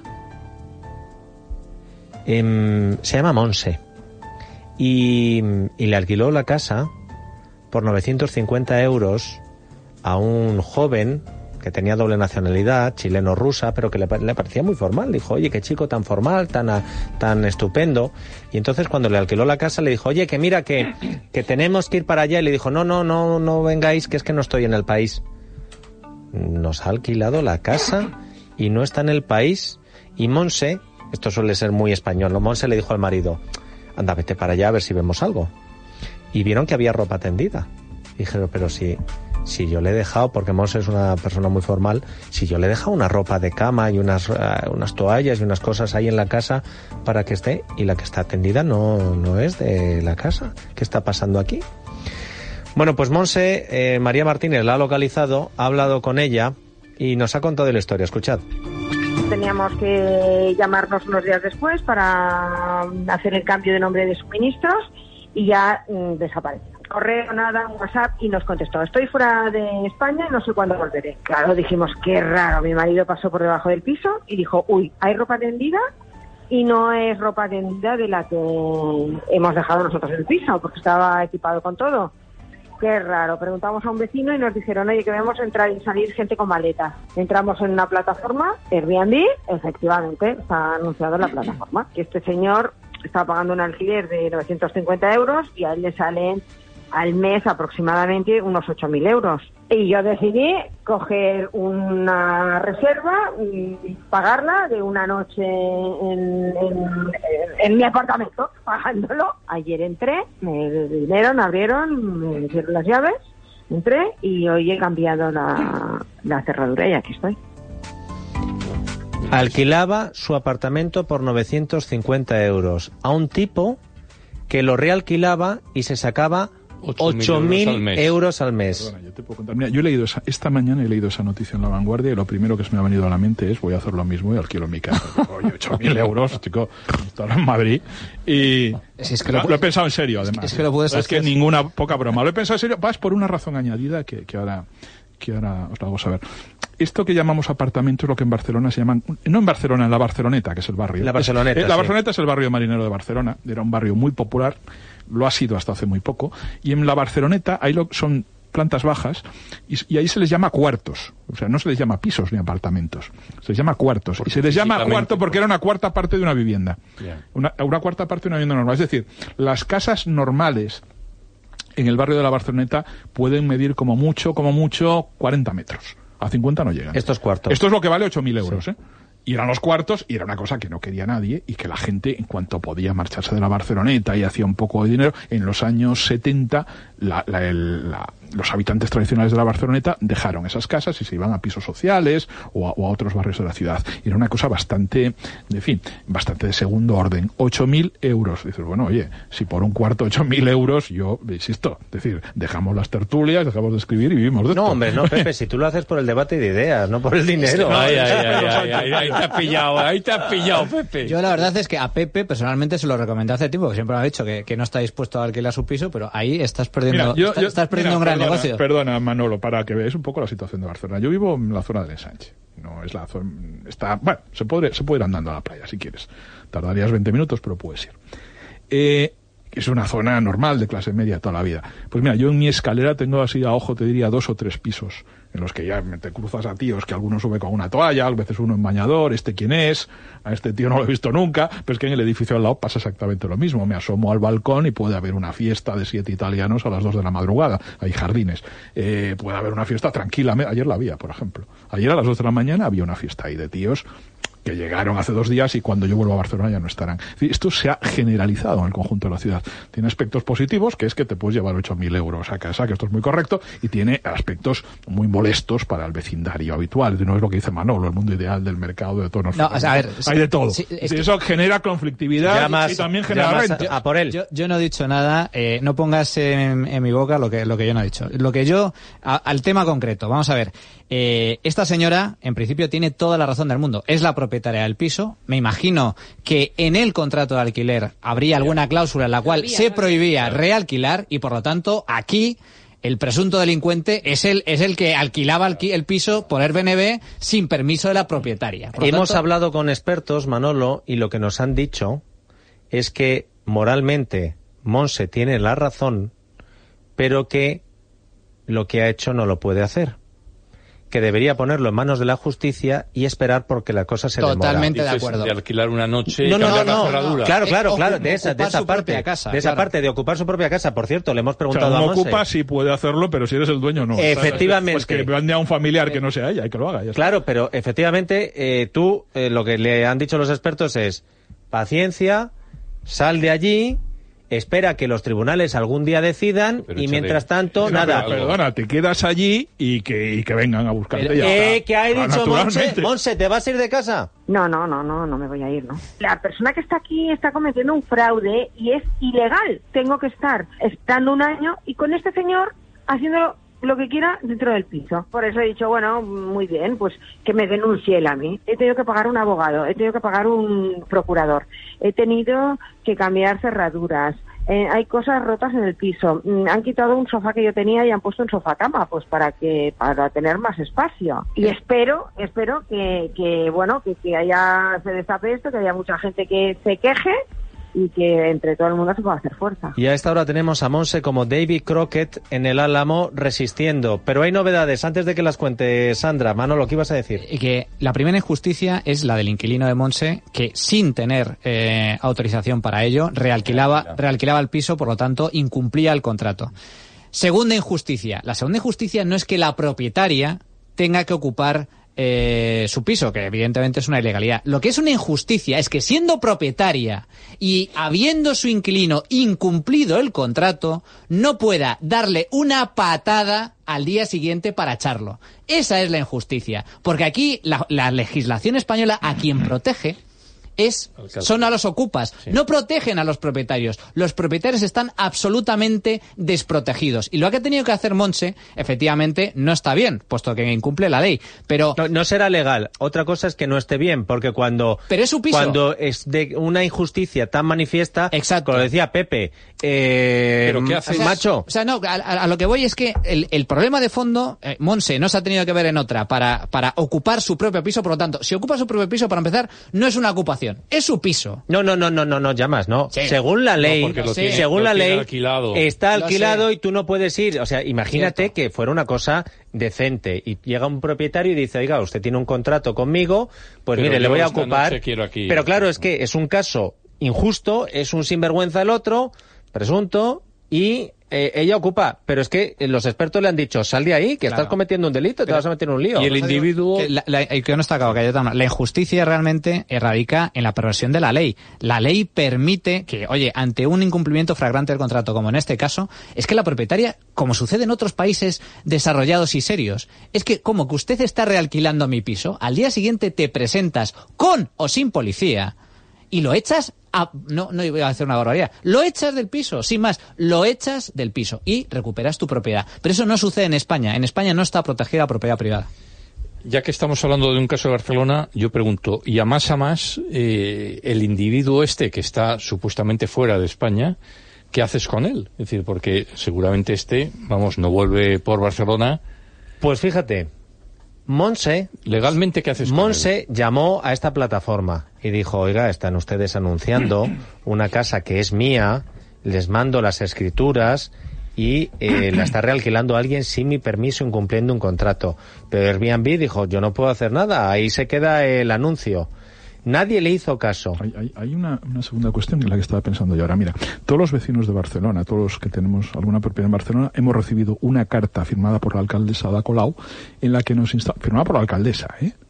Se llama Monse. Y le alquiló la casa por 950 euros a un joven que tenía doble nacionalidad, chileno-rusa, pero que le parecía muy formal. Dijo, oye, qué chico tan formal, tan estupendo. Y entonces cuando le alquiló la casa le dijo, oye, que mira, que tenemos que ir para allá. Y le dijo, no vengáis, que es que no estoy en el país. Nos ha alquilado la casa y no está en el país. Y Monse, esto suele ser muy español, ¿no? Monse le dijo al marido, anda, vete para allá a ver si vemos algo. Y vieron que había ropa tendida. Dijeron, pero si yo le he dejado, porque Monse es una persona muy formal, si yo le he dejado una ropa de cama y unas toallas y unas cosas ahí en la casa para que esté, y la que está tendida no es de la casa. ¿Qué está pasando aquí? Bueno, pues Monse, María Martínez la ha localizado, ha hablado con ella y nos ha contado la historia. Escuchad. Teníamos que llamarnos unos días después para hacer el cambio de nombre de suministros y ya desapareció. Correo, nada, un WhatsApp, y nos contestó, estoy fuera de España y no sé cuándo volveré. Claro, dijimos, qué raro. Mi marido pasó por debajo del piso y dijo, uy, hay ropa tendida y no es ropa tendida de la que hemos dejado nosotros en el piso, porque estaba equipado con todo. qué raro. Preguntamos a un vecino y nos dijeron, oye, que vemos entrar y salir gente con maletas. Entramos en una plataforma, Airbnb, efectivamente, está anunciado en la plataforma, que este señor está pagando un alquiler de 950 euros y a él le salen al mes aproximadamente unos 8.000 euros. Y yo decidí coger una reserva y pagarla de una noche en mi apartamento, pagándolo. Ayer entré, me vinieron, abrieron, me dieron las llaves, entré y hoy he cambiado la cerradura y aquí estoy. Alquilaba su apartamento por 950 euros a un tipo que lo realquilaba y se sacaba 8.000 euros al mes. Perdona, yo te puedo contar. Mira, yo he leído esta mañana he leído esa noticia en La Vanguardia y lo primero que se me ha venido a la mente es voy a hacer lo mismo y alquilo mi casa. Oye, 8.000 euros, chico, esto en Madrid. Y es que lo he pensado en serio, además. Es que lo puedes hacer. Es que ninguna poca broma. Lo he pensado en serio. Vas por una razón añadida que ahora os la hago saber. Esto que llamamos apartamentos, lo que en Barcelona se llaman, no en Barcelona, en la Barceloneta, que es el barrio. La Barceloneta, la Barceloneta es el barrio marinero de Barcelona, era un barrio muy popular, lo ha sido hasta hace muy poco, y en la Barceloneta ahí son plantas bajas y ahí se les llama cuartos, o sea, no se les llama pisos ni apartamentos, se les llama cuartos, y se les llama cuarto porque era una cuarta parte de una vivienda, una cuarta parte de una vivienda normal, es decir, las casas normales en el barrio de la Barceloneta pueden medir como mucho 40 metros. A 50 no llegan. Estos cuartos. Esto es lo que vale 8.000 euros, ¿eh? Y eran los cuartos, y era una cosa que no quería nadie, y que la gente, en cuanto podía marcharse de la Barceloneta y hacía un poco de dinero, en los años 70, los habitantes tradicionales de la Barceloneta dejaron esas casas y se iban a pisos sociales o a otros barrios de la ciudad. Y era una cosa bastante de segundo orden. 8.000 euros. Dices, bueno, oye, si por un cuarto 8.000 euros, yo insisto, es decir, dejamos las tertulias, dejamos de escribir y vivimos de esto. No, hombre, no, Pepe, si tú lo haces por el debate de ideas, no por el dinero. Ahí te has pillado, Pepe. Yo la verdad es que a Pepe personalmente se lo recomendé hace tiempo, que siempre me ha dicho que no está dispuesto a alquilar su piso, pero ahí estás perdiendo, estás perdiendo un gran negocio. Perdona, Manolo, para que veáis un poco la situación de Barcelona. Yo vivo en la zona del Ensanche. No es la zona, se puede ir andando a la playa si quieres. Tardarías 20 minutos, pero puedes ir. Es una zona normal de clase media toda la vida. Pues mira, yo en mi escalera tengo así a ojo, te diría 2 o 3 pisos en los que ya te cruzas a tíos que alguno sube con una toalla, a veces uno en bañador, quién es, a este tío no lo he visto nunca, pero es que en el edificio al lado pasa exactamente lo mismo. Me asomo al balcón y puede haber una fiesta de 7 italianos a las 2 de la madrugada, hay jardines. Puede haber una fiesta tranquila, ayer la había, por ejemplo. Ayer a las 2 de la mañana había una fiesta ahí de tíos que llegaron hace 2 días y cuando yo vuelvo a Barcelona ya no estarán. Esto se ha generalizado en el conjunto de la ciudad. Tiene aspectos positivos, que es que te puedes llevar 8.000 euros a casa, que esto es muy correcto, y tiene aspectos muy molestos para el vecindario habitual. No es lo que dice Manolo, el mundo ideal del mercado de tonos. No, o sea, a ver, hay de todo. Sí, eso genera conflictividad y también genera renta. A por él. Yo no he dicho nada, no pongas en mi boca lo que yo no he dicho. Al tema concreto, vamos a ver. Esta señora, en principio, tiene toda la razón del mundo. Es la propietaria del piso. Me imagino que en el contrato de alquiler habría alguna cláusula en la cual se prohibía realquilar y, por lo tanto, aquí el presunto delincuente es el que alquilaba el piso por Airbnb sin permiso de la propietaria. Hemos hablado con expertos, Manolo, y lo que nos han dicho es que moralmente Monse tiene la razón, pero que lo que ha hecho no lo puede hacer. Que debería ponerlo en manos de la justicia y esperar porque la cosa se demora. Totalmente de acuerdo. De alquilar una noche y no, cambiar la cerradura. Claro, de esa parte, de ocupar su propia casa. Por cierto, le hemos preguntado a Monse. Ocupa sí puede hacerlo, pero si eres el dueño no. Efectivamente. Pues que mande a un familiar que no sea ella y que lo haga. Claro, pero efectivamente tú lo que le han dicho los expertos es paciencia, sal de allí, espera que los tribunales algún día decidan y mientras tanto, nada. Perdona, te quedas allí y que vengan a buscarte ya. ¿Qué ha dicho Monse? ¿Te vas a ir de casa? No me voy a ir, ¿no? La persona que está aquí está cometiendo un fraude y es ilegal. Tengo que estar esperando un año y con este señor haciendo lo que quiera dentro del piso. Por eso he dicho, bueno, muy bien, pues que me denuncie él a mí. He tenido que pagar un abogado, he tenido que pagar un procurador, he tenido que cambiar cerraduras, hay cosas rotas en el piso, han quitado un sofá que yo tenía y han puesto un sofá cama, pues para tener más espacio. Y espero que haya se destape esto, que haya mucha gente que se queje y que entre todo el mundo se pueda hacer fuerza. Y a esta hora tenemos a Monse como David Crockett en el Álamo resistiendo. Pero hay novedades. Antes de que las cuente Sandra, Manolo, ¿qué ibas a decir? Que la primera injusticia es la del inquilino de Monse, que sin tener autorización para ello, realquilaba el piso, por lo tanto, incumplía el contrato. Segunda injusticia. La segunda injusticia no es que la propietaria tenga que ocupar su piso, que evidentemente es una ilegalidad. Lo que es una injusticia es que siendo propietaria y habiendo su inquilino incumplido el contrato, no pueda darle una patada al día siguiente para echarlo. Esa es la injusticia. Porque aquí la legislación española a quien protege son a los ocupas, sí. No protegen a los propietarios. Los propietarios están absolutamente desprotegidos. Y lo que ha tenido que hacer Monse, efectivamente, no está bien, puesto que incumple la ley. Pero no será legal. Otra cosa es que no esté bien, porque cuando es su piso. Cuando es de una injusticia tan manifiesta, exacto, como decía Pepe, ¿pero qué haces? Macho? O sea, no, a lo que voy es que el problema de fondo, Monse no se ha tenido que ver en otra para ocupar su propio piso. Por lo tanto, si ocupa su propio piso, para empezar, no es una ocupación. Es su piso. No, llamas, no. Sí. Según la ley, está alquilado y tú no puedes ir. O sea, imagínate que fuera una cosa decente y llega un propietario y dice, oiga, usted tiene un contrato conmigo, pues mire, le voy a ocupar. Pero claro, es que es un caso injusto, es un sinvergüenza el otro, presunto, y ella ocupa, pero es que los expertos le han dicho, sal de ahí, que estás cometiendo un delito, te vas a meter en un lío. Y el individuo... Que no está acabado, Cayetano. La injusticia realmente radica en la perversión de la ley. La ley permite que, oye, ante un incumplimiento flagrante del contrato, como en este caso, es que la propietaria, como sucede en otros países desarrollados y serios, es que como que usted está realquilando mi piso, al día siguiente te presentas con o sin policía y lo echas no iba a hacer una barbaridad. Lo echas del piso, sin más, lo echas del piso y recuperas tu propiedad. Pero eso no sucede en España. En España no está protegida la propiedad privada. Ya que estamos hablando de un caso de Barcelona, yo pregunto, y a más el individuo que está supuestamente fuera de España, ¿qué haces con él? Es decir, porque seguramente no vuelve por Barcelona. Pues fíjate, Monse... ¿Legalmente qué haces con él? Monse llamó a esta plataforma y dijo, oiga, están ustedes anunciando una casa que es mía, les mando las escrituras y la está realquilando a alguien sin mi permiso, incumpliendo un contrato. Pero Airbnb dijo, yo no puedo hacer nada, ahí se queda el anuncio. Nadie le hizo caso. Hay una segunda cuestión en la que estaba pensando yo ahora. Mira, todos los vecinos de Barcelona, todos los que tenemos alguna propiedad en Barcelona, hemos recibido una carta firmada por la alcaldesa Ada Colau, en la que nos insta, firmada por la alcaldesa,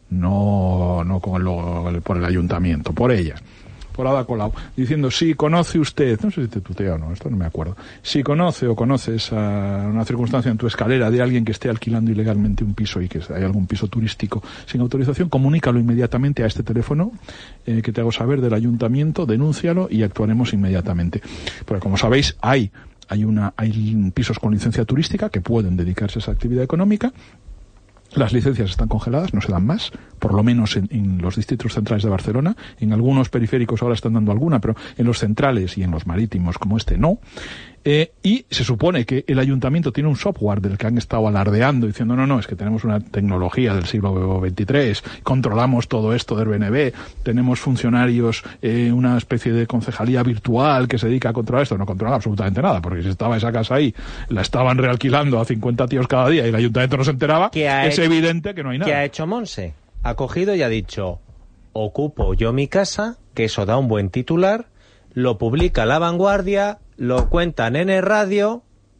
no por el ayuntamiento, por ella, por Ada Colau, diciendo, si conoce usted, no sé si te tutea o no, esto no me acuerdo, si conoce o conoces una circunstancia en tu escalera de alguien que esté alquilando ilegalmente un piso y que hay algún piso turístico sin autorización, comunícalo inmediatamente a este teléfono que te hago saber del ayuntamiento, denúncialo y actuaremos inmediatamente. Porque como sabéis, hay pisos con licencia turística que pueden dedicarse a esa actividad económica. Las licencias están congeladas, no se dan más, por lo menos en los distritos centrales de Barcelona. En algunos periféricos ahora están dando alguna, pero en los centrales y en los marítimos como no. Y se supone que el ayuntamiento tiene un software del que han estado alardeando, diciendo, no, es que tenemos una tecnología del siglo XXIII, controlamos todo esto de Airbnb, tenemos funcionarios, una especie de concejalía virtual que se dedica a controlar esto. No controla absolutamente nada, porque si estaba esa casa ahí, la estaban realquilando a 50 tíos cada día y el ayuntamiento no se enteraba, es evidente que no hay nada. ¿Qué ha hecho Monse? Ha cogido y ha dicho, ocupo yo mi casa, que eso da un buen titular, lo publica La Vanguardia, lo cuentan en el radio,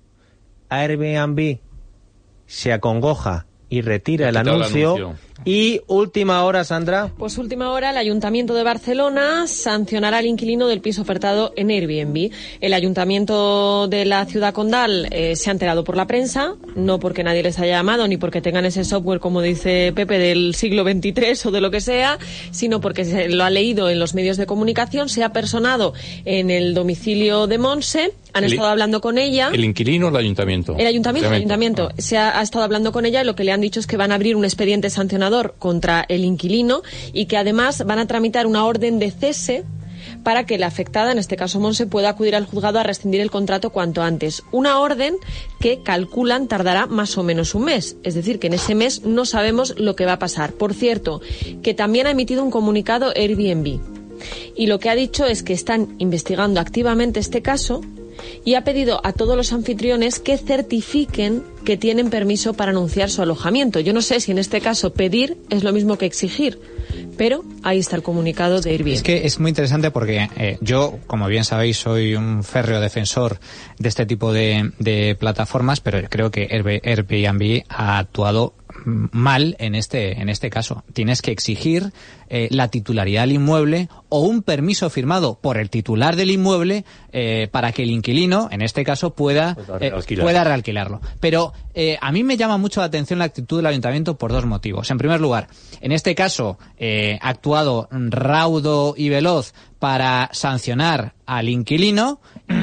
Airbnb se acongoja y retira el anuncio. Y última hora, Sandra. Pues última hora, el Ayuntamiento de Barcelona sancionará al inquilino del piso ofertado en Airbnb. El Ayuntamiento de la ciudad condal se ha enterado por la prensa, no porque nadie les haya llamado ni porque tengan ese software, como dice Pepe, del siglo XXIII o de lo que sea, sino porque se lo ha leído en los medios de comunicación, se ha personado en el domicilio de Monse, han estado hablando con ella. ¿El inquilino o el ayuntamiento? El ayuntamiento. Se ha estado hablando con ella y lo que le han dicho es que van a abrir un expediente sancionador contra el inquilino y que además van a tramitar una orden de cese para que la afectada, en este caso Monse, pueda acudir al juzgado a rescindir el contrato cuanto antes. Una orden que calculan tardará más o menos un mes. Es decir, que en ese mes no sabemos lo que va a pasar. Por cierto, que también ha emitido un comunicado Airbnb y lo que ha dicho es que están investigando activamente este caso y ha pedido a todos los anfitriones que certifiquen que tienen permiso para anunciar su alojamiento. Yo no sé si en este caso pedir es lo mismo que exigir, pero ahí está el comunicado de Airbnb. Es que es muy interesante porque yo, como bien sabéis, soy un férreo defensor de este tipo de plataformas, pero creo que Airbnb ha actuado mal en este caso. Tienes que exigir la titularidad del inmueble o un permiso firmado por el titular del inmueble para que el inquilino, en este caso, pueda realquilarlo. Pero a mí me llama mucho la atención la actitud del ayuntamiento por dos motivos. En primer lugar, en este caso ha actuado raudo y veloz para sancionar al inquilino,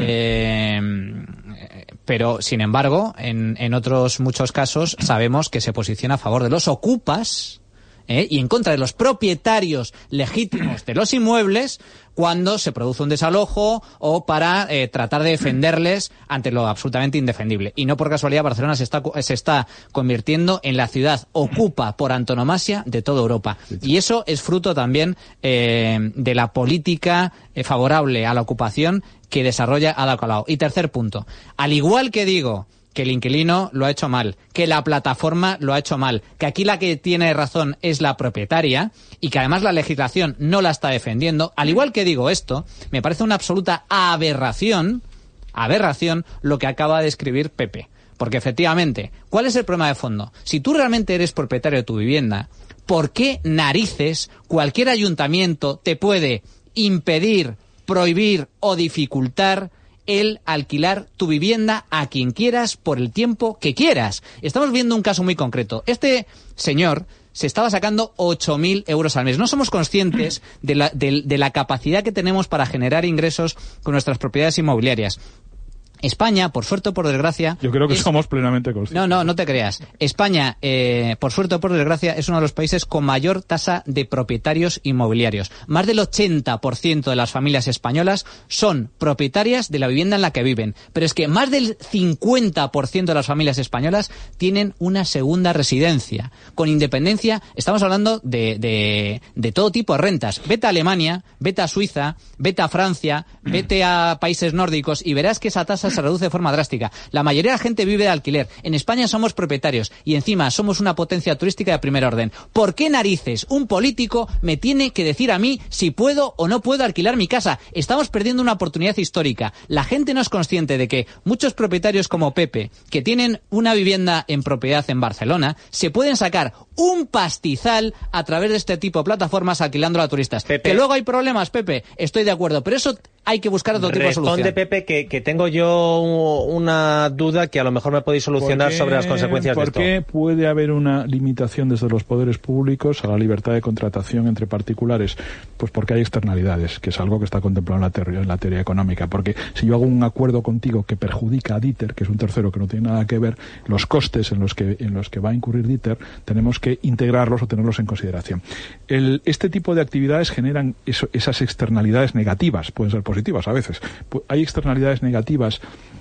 pero sin embargo en otros muchos casos sabemos que se posiciona a favor de los ocupas y en contra de los propietarios legítimos de los inmuebles cuando se produce un desalojo o para tratar de defenderles ante lo absolutamente indefendible. Y no por casualidad Barcelona se está convirtiendo en la ciudad ocupa por antonomasia de toda Europa. Y eso es fruto también de la política favorable a la ocupación que desarrolla Ada Colau. Y tercer punto, al igual que digo que el inquilino lo ha hecho mal, que la plataforma lo ha hecho mal, que aquí la que tiene razón es la propietaria y que además la legislación no la está defendiendo, al igual que digo esto, me parece una absoluta aberración lo que acaba de escribir Pepe. Porque efectivamente, ¿cuál es el problema de fondo? Si tú realmente eres propietario de tu vivienda, ¿por qué narices cualquier ayuntamiento te puede impedir, prohibir o dificultar el alquilar tu vivienda a quien quieras por el tiempo que quieras? Estamos viendo un caso muy concreto. Este señor se estaba sacando 8.000 euros al mes. No somos conscientes de la capacidad que tenemos para generar ingresos con nuestras propiedades inmobiliarias. España, por suerte o por desgracia... Yo creo que somos plenamente conscientes. No te creas. España, por suerte o por desgracia, es uno de los países con mayor tasa de propietarios inmobiliarios. Más del 80% de las familias españolas son propietarias de la vivienda en la que viven. Pero es que más del 50% de las familias españolas tienen una segunda residencia. Con independencia, estamos hablando de todo tipo de rentas. Vete a Alemania, vete a Suiza, vete a Francia, vete a países nórdicos y verás que esa tasa se reduce de forma drástica. La mayoría de la gente vive de alquiler. En España somos propietarios y encima somos una potencia turística de primer orden. ¿Por qué narices un político me tiene que decir a mí si puedo o no puedo alquilar mi casa? Estamos perdiendo una oportunidad histórica. La gente no es consciente de que muchos propietarios como Pepe, que tienen una vivienda en propiedad en Barcelona, se pueden sacar un pastizal a través de este tipo de plataformas alquilándolo a turistas. Pepe. Que luego hay problemas, Pepe, estoy de acuerdo, pero eso hay que buscar otro tipo de solución. Responde, Pepe, que tengo yo una duda que a lo mejor me podéis solucionar sobre las consecuencias de esto. ¿Por qué puede haber una limitación desde los poderes públicos a la libertad de contratación entre particulares? Pues porque hay externalidades, que es algo que está contemplado en la teoría económica. Porque si yo hago un acuerdo contigo que perjudica a Dieter, que es un tercero que no tiene nada que ver, los costes en los que va a incurrir Dieter, tenemos que integrarlos o tenerlos en consideración. Este tipo de actividades generan esas externalidades negativas, pueden ser positivas a veces. ¿Hay externalidades negativas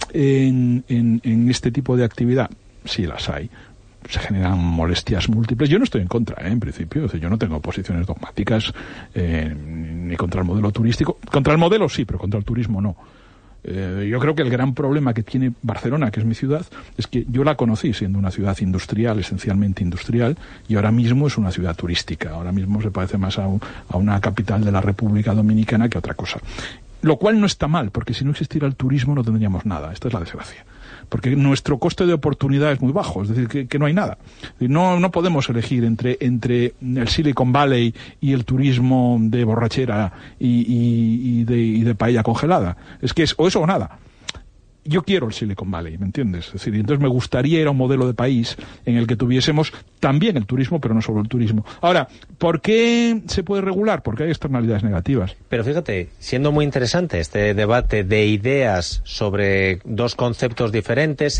en este tipo de actividad? Sí, las hay. Se generan molestias múltiples. Yo no estoy en contra, en principio. Es decir, yo no tengo posiciones dogmáticas ni contra el modelo turístico. Contra el modelo sí, pero contra el turismo no. Yo creo que el gran problema que tiene Barcelona, que es mi ciudad, es que yo la conocí siendo una ciudad industrial, esencialmente industrial, y ahora mismo es una ciudad turística. Ahora mismo se parece más a una capital de la República Dominicana que a otra cosa. Lo cual no está mal, porque si no existiera el turismo no tendríamos nada. Esta es la desgracia. Porque nuestro coste de oportunidad es muy bajo, es decir, que no hay nada. No podemos elegir entre el Silicon Valley y el turismo de borrachera y de paella congelada. Es que es o eso o nada. Yo quiero el Silicon Valley, ¿me entiendes? Es decir, entonces me gustaría ir a un modelo de país en el que tuviésemos también el turismo, pero no solo el turismo. Ahora, ¿por qué se puede regular? Porque hay externalidades negativas. Pero fíjate, siendo muy interesante este debate de ideas sobre dos conceptos diferentes,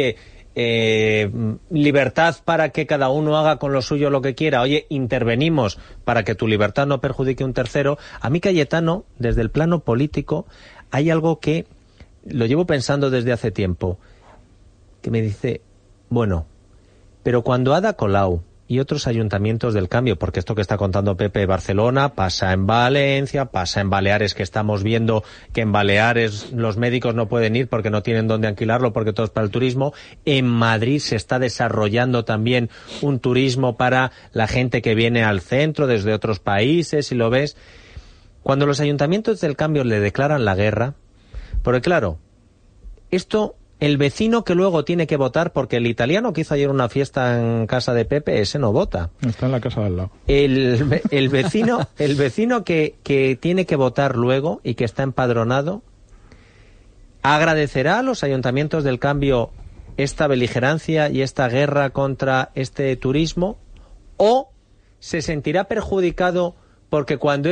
libertad para que cada uno haga con lo suyo lo que quiera, intervenimos para que tu libertad no perjudique a un tercero. A mí, Cayetano, desde el plano político, hay algo que lo llevo pensando desde hace tiempo, que me dice, bueno, pero cuando Ada Colau y otros ayuntamientos del cambio, porque esto que está contando Pepe, Barcelona, pasa en Valencia, pasa en Baleares, que estamos viendo que en Baleares los médicos no pueden ir porque no tienen dónde alquilarlo, porque todo es para el turismo. En Madrid se está desarrollando también un turismo para la gente que viene al centro desde otros países, si lo ves. Cuando los ayuntamientos del cambio le declaran la guerra, porque claro, esto... El vecino que luego tiene que votar, porque el italiano que hizo ayer una fiesta en casa de Pepe, ese no vota. Está en la casa de al lado. El vecino que tiene que votar luego y que está empadronado, ¿agradecerá a los ayuntamientos del cambio esta beligerancia y esta guerra contra este turismo? ¿O se sentirá perjudicado porque cuando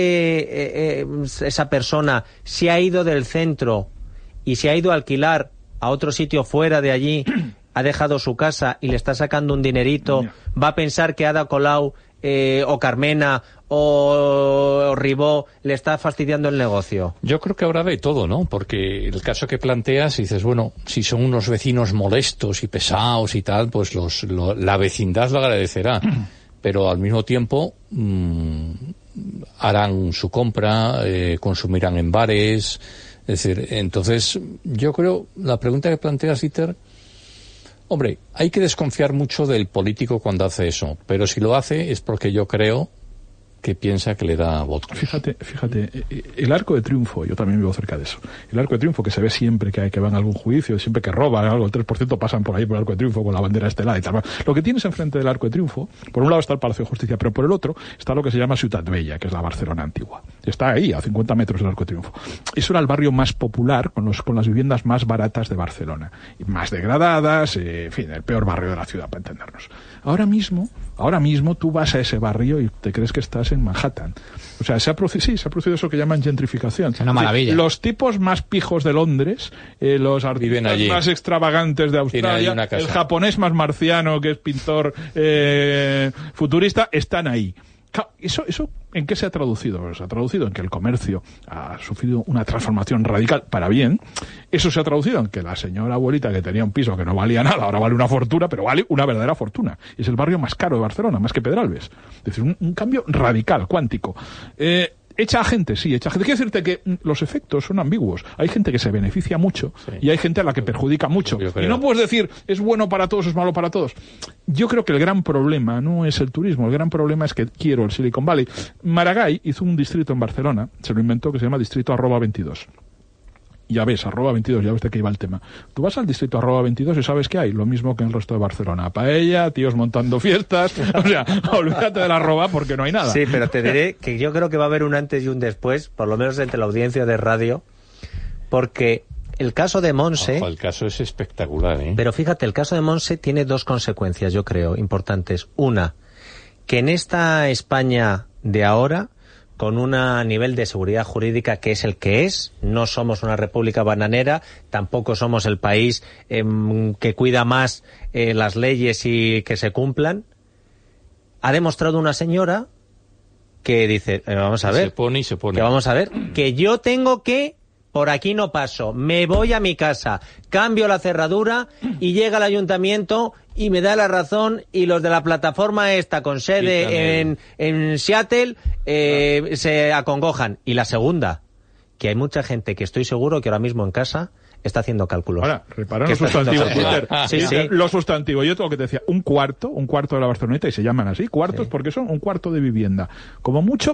esa persona se ha ido del centro y se ha ido a alquilar a otro sitio fuera de allí, ha dejado su casa y le está sacando un dinerito, va a pensar que Ada Colau o Carmena o Ribó le está fastidiando el negocio? Yo creo que habrá de todo, ¿no? Porque el caso que planteas, dices, bueno, si son unos vecinos molestos y pesados y tal, pues la vecindad lo agradecerá. Pero al mismo tiempo harán su compra, consumirán en bares. Es decir, entonces, yo creo, la pregunta que planteas, Dieter, hombre, hay que desconfiar mucho del político cuando hace eso, pero si lo hace es porque yo creo que piensa que le da votos. Fíjate, el Arco de Triunfo, yo también vivo cerca de eso. El Arco de Triunfo, que se ve siempre que van a algún juicio, siempre que roban algo, el 3% pasan por ahí por el Arco de Triunfo con la bandera estelada y tal. Lo que tienes enfrente del Arco de Triunfo, por un lado está el Palacio de Justicia, pero por el otro está lo que se llama Ciutat Vella, que es la Barcelona antigua. Está ahí, a 50 metros del Arco de Triunfo. Eso era el barrio más popular, con las viviendas más baratas de Barcelona. Y más degradadas, en fin, el peor barrio de la ciudad, para entendernos. Ahora mismo tú vas a ese barrio y te crees que estás en Manhattan. O sea, se ha producido eso que llaman gentrificación. Es una maravilla. Los tipos más pijos de Londres, los artistas más extravagantes de Australia, el japonés más marciano que es pintor futurista, están ahí. ¿Eso en qué se ha traducido? Pues se ha traducido en que el comercio ha sufrido una transformación radical para bien. Eso se ha traducido en que la señora abuelita que tenía un piso que no valía nada, ahora vale una fortuna, pero vale una verdadera fortuna. Es el barrio más caro de Barcelona, más que Pedralbes. Es decir, un cambio radical, cuántico. Echa a gente, sí, echa a gente. Quiero decirte que los efectos son ambiguos. Hay gente que se beneficia mucho y hay gente a la que perjudica mucho. Y no puedes decir, es bueno para todos, es malo para todos. Yo creo que el gran problema no es el turismo, el gran problema es que quiero el Silicon Valley. Maragall hizo un distrito en Barcelona, se lo inventó, que se llama distrito @22. Ya ves, @22, ya ves de qué iba el tema. Tú vas al distrito @22 y ¿sabes qué hay? Lo mismo que en el resto de Barcelona. Paella, tíos montando fiestas, o sea, olvídate de la arroba porque no hay nada. Sí, pero te diré que yo creo que va a haber un antes y un después, por lo menos entre la audiencia de radio, porque el caso de Monse... Ojo, el caso es espectacular, ¿eh? Pero fíjate, el caso de Monse tiene dos consecuencias, yo creo, importantes. Una, que en esta España de ahora, con un nivel de seguridad jurídica que es el que es, no somos una república bananera, tampoco somos el país que cuida más las leyes y que se cumplan, ha demostrado una señora que dice, vamos a ver, se pone y se pone. Que vamos a ver, que yo tengo que, por aquí no paso, me voy a mi casa, cambio la cerradura y llega el ayuntamiento y me da la razón, y los de la plataforma esta con sede en Seattle se acongojan. Y la segunda, que hay mucha gente que estoy seguro que ahora mismo en casa está haciendo cálculos. Ahora, repara los sustantivos, Peter. Sí. Los sustantivos. Yo tengo que te decía, un cuarto de la Barceloneta, y se llaman así, cuartos, porque son un cuarto de vivienda. Como mucho,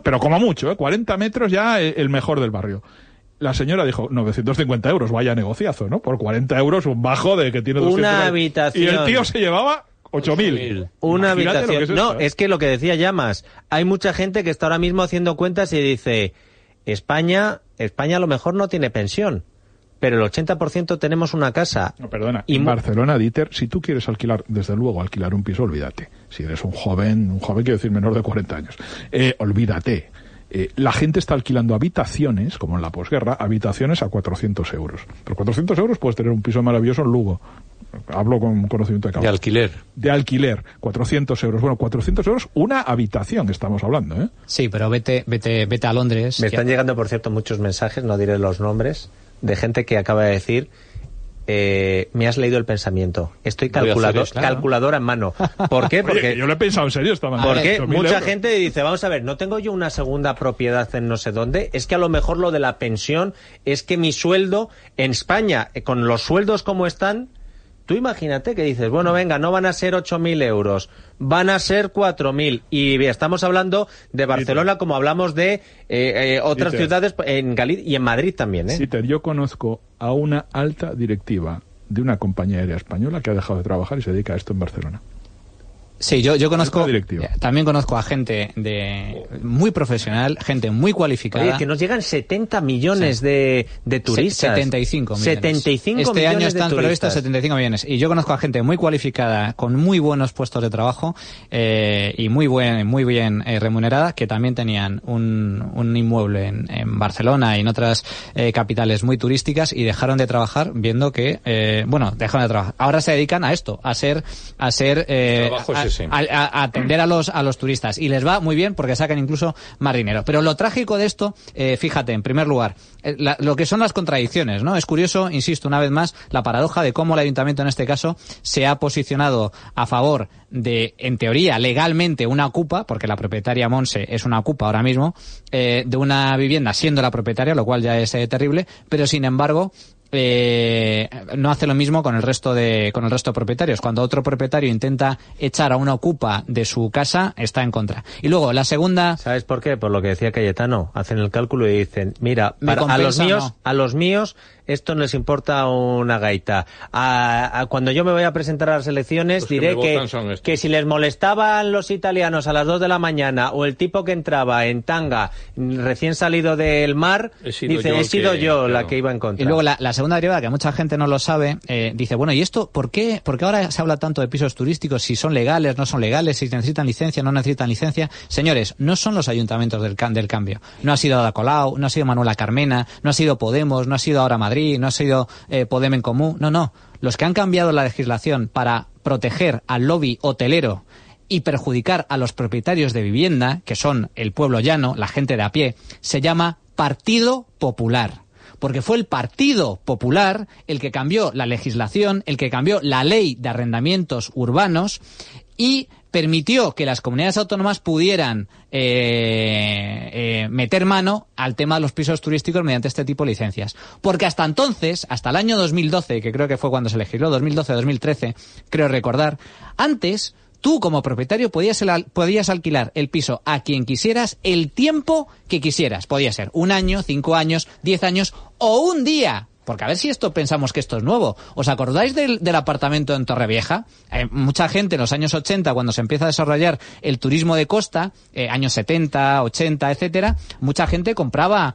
40 metros ya el mejor del barrio. La señora dijo, 950 euros, vaya negociazo, ¿no? Por 40 euros, un bajo de que tiene 200 una euros. Habitación. Y el tío se llevaba 8.000. Una Imagínate habitación. Es que lo que decía Llamas, hay mucha gente que está ahora mismo haciendo cuentas y dice, España a lo mejor no tiene pensión, pero el 80% tenemos una casa. No, perdona, en Barcelona, Dieter, si tú quieres alquilar, desde luego, alquilar un piso, olvídate. Si eres un joven quiero decir menor de 40 años, olvídate. La gente está alquilando habitaciones, como en la posguerra, habitaciones a 400 euros. Por 400 euros puedes tener un piso maravilloso en Lugo. Hablo con conocimiento de causa. De alquiler. 400 euros. Bueno, 400 euros, una habitación estamos hablando, ¿eh? Sí, pero vete a Londres. Me están llegando, por cierto, muchos mensajes, no diré los nombres, de gente que acaba de decir, me has leído el pensamiento. Estoy calculadora en mano. ¿Por qué? Porque yo lo he pensado en serio esta mañana. Porque mucha gente dice, vamos a ver, no tengo yo una segunda propiedad en no sé dónde, es que a lo mejor lo de la pensión es que mi sueldo en España, con los sueldos como están, tú imagínate que dices, bueno, venga, no van a ser 8.000 euros, van a ser 4.000. Y estamos hablando de Barcelona como hablamos de otras ciudades en Galicia y en Madrid también. Dieter, yo conozco a una alta directiva de una compañía aérea española que ha dejado de trabajar y se dedica a esto en Barcelona. Sí, yo conozco, también conozco a gente muy profesional, gente muy cualificada. Oye, que nos llegan 70 millones de turistas. 75 millones. 75 este millones año están de previstos 75 millones. Y yo conozco a gente muy cualificada, con muy buenos puestos de trabajo y muy bien remunerada, que también tenían un inmueble en Barcelona y en otras capitales muy turísticas y dejaron de trabajar viendo que, dejaron de trabajar. Ahora se dedican a esto, a atender a los turistas, y les va muy bien porque sacan incluso más dinero. Pero lo trágico de esto, fíjate, en primer lugar, lo que son las contradicciones, ¿no? Es curioso, insisto una vez más, la paradoja de cómo el ayuntamiento en este caso se ha posicionado a favor de, en teoría, legalmente una ocupa, porque la propietaria Monse es una ocupa ahora mismo, de una vivienda siendo la propietaria, lo cual ya es terrible, pero sin embargo no hace lo mismo con el resto de propietarios. Cuando otro propietario intenta echar a una ocupa de su casa, está en contra. Y luego la segunda, ¿sabes por qué? Por lo que decía Cayetano, hacen el cálculo y dicen, mira, a los míos esto no les importa una gaita. Cuando yo me voy a presentar a las elecciones, diré que si les molestaban los italianos a las 2 de la mañana o el tipo que entraba en tanga recién salido del mar, he sido yo la que iba en contra. Y luego la segunda derivada, que mucha gente no lo sabe, dice, bueno, ¿y esto por qué? ¿Por qué ahora se habla tanto de pisos turísticos? Si son legales, no son legales, si necesitan licencia, no necesitan licencia. Señores, no son los ayuntamientos del cambio. No ha sido Ada Colau, no ha sido Manuela Carmena, no ha sido Podemos, no ha sido ahora Madrid, no ha sido Podem en Comú. No. Los que han cambiado la legislación para proteger al lobby hotelero y perjudicar a los propietarios de vivienda, que son el pueblo llano, la gente de a pie, se llama Partido Popular. Porque fue el Partido Popular el que cambió la legislación, el que cambió la ley de arrendamientos urbanos y permitió que las comunidades autónomas pudieran meter mano al tema de los pisos turísticos mediante este tipo de licencias. Porque hasta entonces, hasta el año 2012, que creo que fue cuando se legisló, 2012-2013, creo recordar, antes tú como propietario podías alquilar el piso a quien quisieras el tiempo que quisieras. Podía ser 1 año, 5 años, 10 años o un día. Porque a ver si pensamos que esto es nuevo. ¿Os acordáis del apartamento en Torrevieja? Mucha gente en los años 80, cuando se empieza a desarrollar el turismo de costa, años 70, 80, etcétera, mucha gente compraba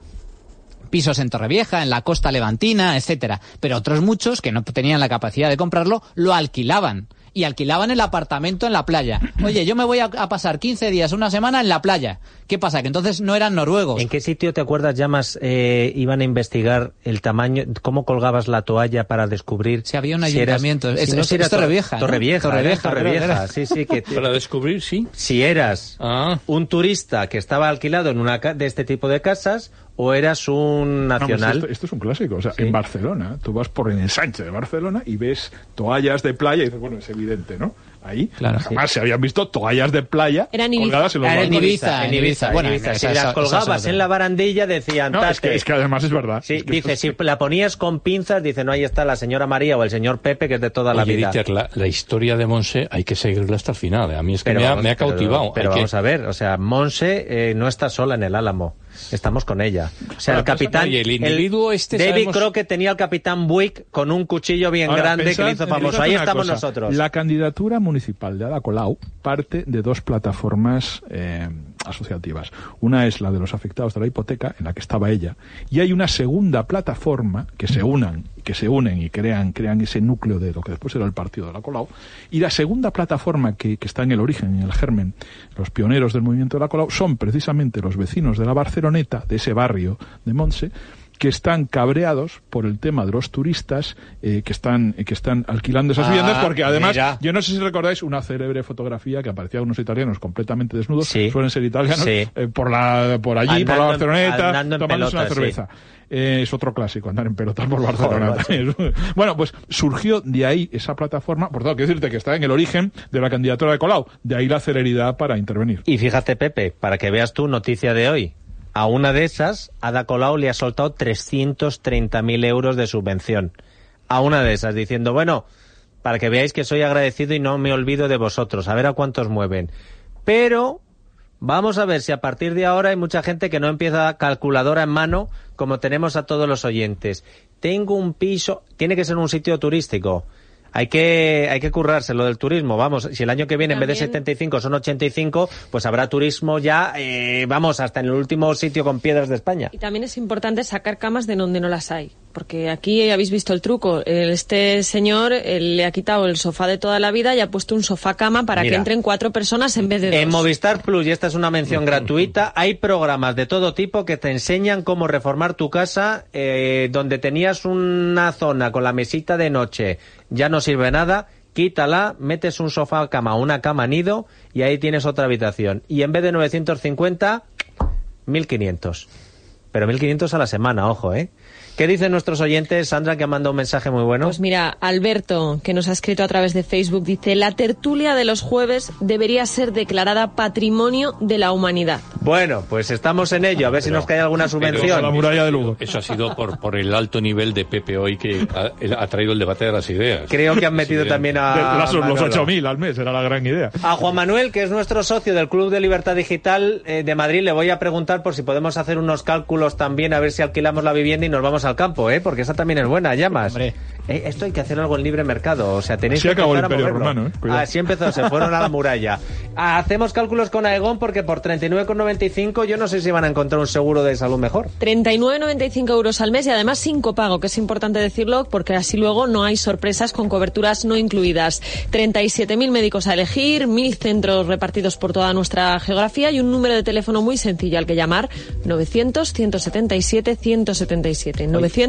pisos en Torrevieja, en la costa levantina, etcétera. Pero otros muchos, que no tenían la capacidad de comprarlo, lo alquilaban. Y alquilaban el apartamento en la playa. Oye, yo me voy a pasar 15 días, una semana en la playa. ¿Qué pasa? Que entonces no eran noruegos. ¿En qué sitio, te acuerdas, Llamas, iban a investigar el tamaño, cómo colgabas la toalla para descubrir? Si había un ayuntamiento. Es Torrevieja, ¿no? Torrevieja. Sí, que para descubrir, sí. Si eras un turista que estaba alquilado en una de este tipo de casas, o eras un nacional. No, esto es un clásico. O sea, sí. En Barcelona, tú vas por el ensanche de Barcelona y ves toallas de playa y dices, bueno, es evidente, ¿no? Ahí jamás se habían visto toallas de playa colgadas en los balcones. En Ibiza. Bueno, si las colgabas en la barandilla decían... No, es que además es verdad. Sí, dice, si la ponías con pinzas, dice, no, ahí está la señora María o el señor Pepe, que es de toda la vida. Dieter, la historia de Monse hay que seguirla hasta el final. A mí es que me ha cautivado. Pero vamos a ver, o sea, Monse no está sola en el Álamo. Estamos con ella. O sea, el capitán... Oye, el individuo David Crockett tenía al capitán Buick con un cuchillo bien grande que le hizo famoso. Ahí estamos nosotros. La candidatura municipal de Ada Colau parte de 2 plataformas asociativas. Una es la de los afectados de la hipoteca, en la que estaba ella, y hay una segunda plataforma que se unen y crean ese núcleo de lo que después era el partido de Ada Colau, y la segunda plataforma que está en el origen, en el germen, los pioneros del movimiento de Ada Colau, son precisamente los vecinos de la Barceloneta, de ese barrio de Montse, que están cabreados por el tema de los turistas que están alquilando esas viviendas, porque además, yo no sé si recordáis una célebre fotografía que aparecía unos italianos completamente desnudos, suelen ser italianos, por allí, por la Barceloneta, tomándose una cerveza. Es otro clásico, andar en pelota por Barcelona. Bueno, pues surgió de ahí esa plataforma, por tanto, quiero decirte que está en el origen de la candidatura de Colau, de ahí la celeridad para intervenir. Y fíjate, Pepe, para que veas tú, noticia de hoy, a una de esas, Ada Colau le ha soltado 330.000 euros de subvención. A una de esas, diciendo, bueno, para que veáis que soy agradecido y no me olvido de vosotros, a ver a cuántos mueven. Pero vamos a ver si a partir de ahora hay mucha gente que no empieza calculadora en mano, como tenemos a todos los oyentes. Tengo un piso, tiene que ser un sitio turístico. Hay que currarse lo del turismo. Vamos, si el año que viene, también, en vez de 75 son 85, pues habrá turismo ya, vamos, hasta en el último sitio con piedras de España. Y también es importante sacar camas de donde no las hay. Porque aquí habéis visto el truco. Este señor le ha quitado el sofá de toda la vida y ha puesto un sofá cama para que entren 4 personas en vez de 2. En Movistar Plus, y esta es una mención gratuita, hay programas de todo tipo que te enseñan cómo reformar tu casa, donde tenías una zona con la mesita de noche, ya no sirve nada, quítala, metes un sofá cama, una cama nido y ahí tienes otra habitación. Y en vez de 950, 1.500. Pero 1.500 a la semana, ojo, ¿eh? ¿Qué dicen nuestros oyentes? Sandra, que ha mandado un mensaje muy bueno. Pues mira, Alberto, que nos ha escrito a través de Facebook, dice: la tertulia de los jueves debería ser declarada Patrimonio de la Humanidad. Bueno, pues estamos en ello, a ver si nos cae alguna subvención. La muralla de Lugo. Eso ha sido por el alto nivel de Pepe hoy, que ha traído el debate de las ideas. Creo que han metido también a los 8.000 al mes, era la gran idea. A Juan Manuel, que es nuestro socio del Club de Libertad Digital de Madrid, le voy a preguntar por si podemos hacer unos cálculos también, a ver si alquilamos la vivienda y nos vamos al campo, porque esa también es buena, Llamas. Esto hay que hacer algo en libre mercado, o sea, tenéis así que acabó el empezar Imperio a moverlo. Romano, Así empezó, se fueron a la muralla. Hacemos cálculos con Aegon, porque por 39,95 yo no sé si van a encontrar un seguro de salud mejor. 39,95 euros al mes y además sin copago, que es importante decirlo, porque así luego no hay sorpresas con coberturas no incluidas. 37.000 médicos a elegir, 1.000 centros repartidos por toda nuestra geografía y un número de teléfono muy sencillo al que llamar: 900-177-177.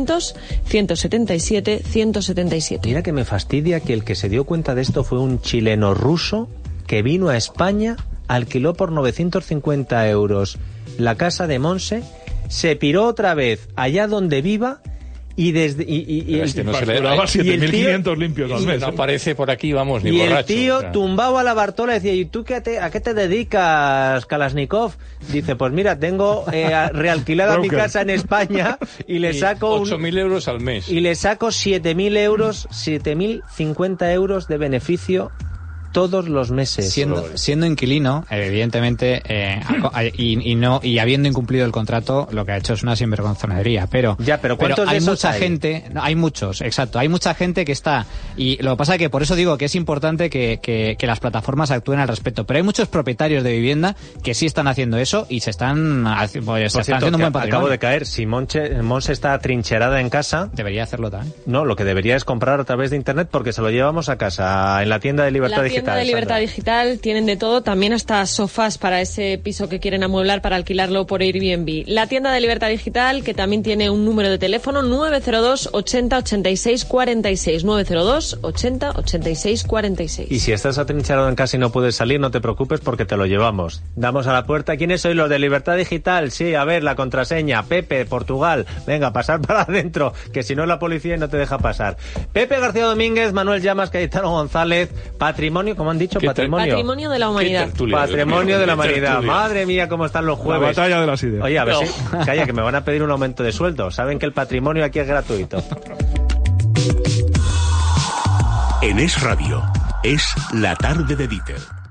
900-177-177. Mira que me fastidia que el que se dio cuenta de esto fue un chileno ruso que vino a España, alquiló por 950 euros la casa de Monse, se piró otra vez allá donde viva y desde facturaba 7.500 limpios al mes. No aparece por aquí, vamos, ni y borracho. El tío tumbado a la Bartola decía: ¿y tú a qué te dedicas, Kalashnikov? Dice: pues mira, tengo realquilada mi casa en España y le saco 8.000 euros al mes. Y le saco 7.000 euros, 7.050 euros de beneficio todos los meses. Siendo inquilino, evidentemente, y habiendo incumplido el contrato, lo que ha hecho es una sinvergonzonería. Pero ¿cuántos de esos hay? Hay muchos, exacto. Hay mucha gente que está, y lo que pasa es que por eso digo que es importante que las plataformas actúen al respecto. Pero hay muchos propietarios de vivienda que sí están haciendo eso y se están haciendo un buen patrimonio. Acabo de caer. Si Monse está trincherada en casa, debería hacerlo también. No, lo que debería es comprar a través de internet, porque se lo llevamos a casa en la tienda de Libertad Digital. De Libertad Digital tienen de todo, también hasta sofás para ese piso que quieren amueblar para alquilarlo por Airbnb. La tienda de Libertad Digital, que también tiene un número de teléfono: 902 80 86 46, 902 80 86 46. Y si estás atrincherado en casa y no puedes salir, no te preocupes, porque te lo llevamos. Damos a la puerta. ¿Quiénes sois los de Libertad Digital? Sí, a ver, la contraseña: Pepe, Portugal. Venga, pasar para adentro, que si no la policía no te deja pasar. Pepe García Domínguez, Manuel Llamas, Cayetano González. Patrimonio, como han dicho, Patrimonio de la humanidad. Patrimonio de la humanidad. Madre mía, cómo están los jueves. La batalla de las ideas. Oye, a ver si... Calla, que me van a pedir un aumento de sueldo. Saben que el patrimonio aquí es gratuito. En Es Radio, es la tarde de Dieter.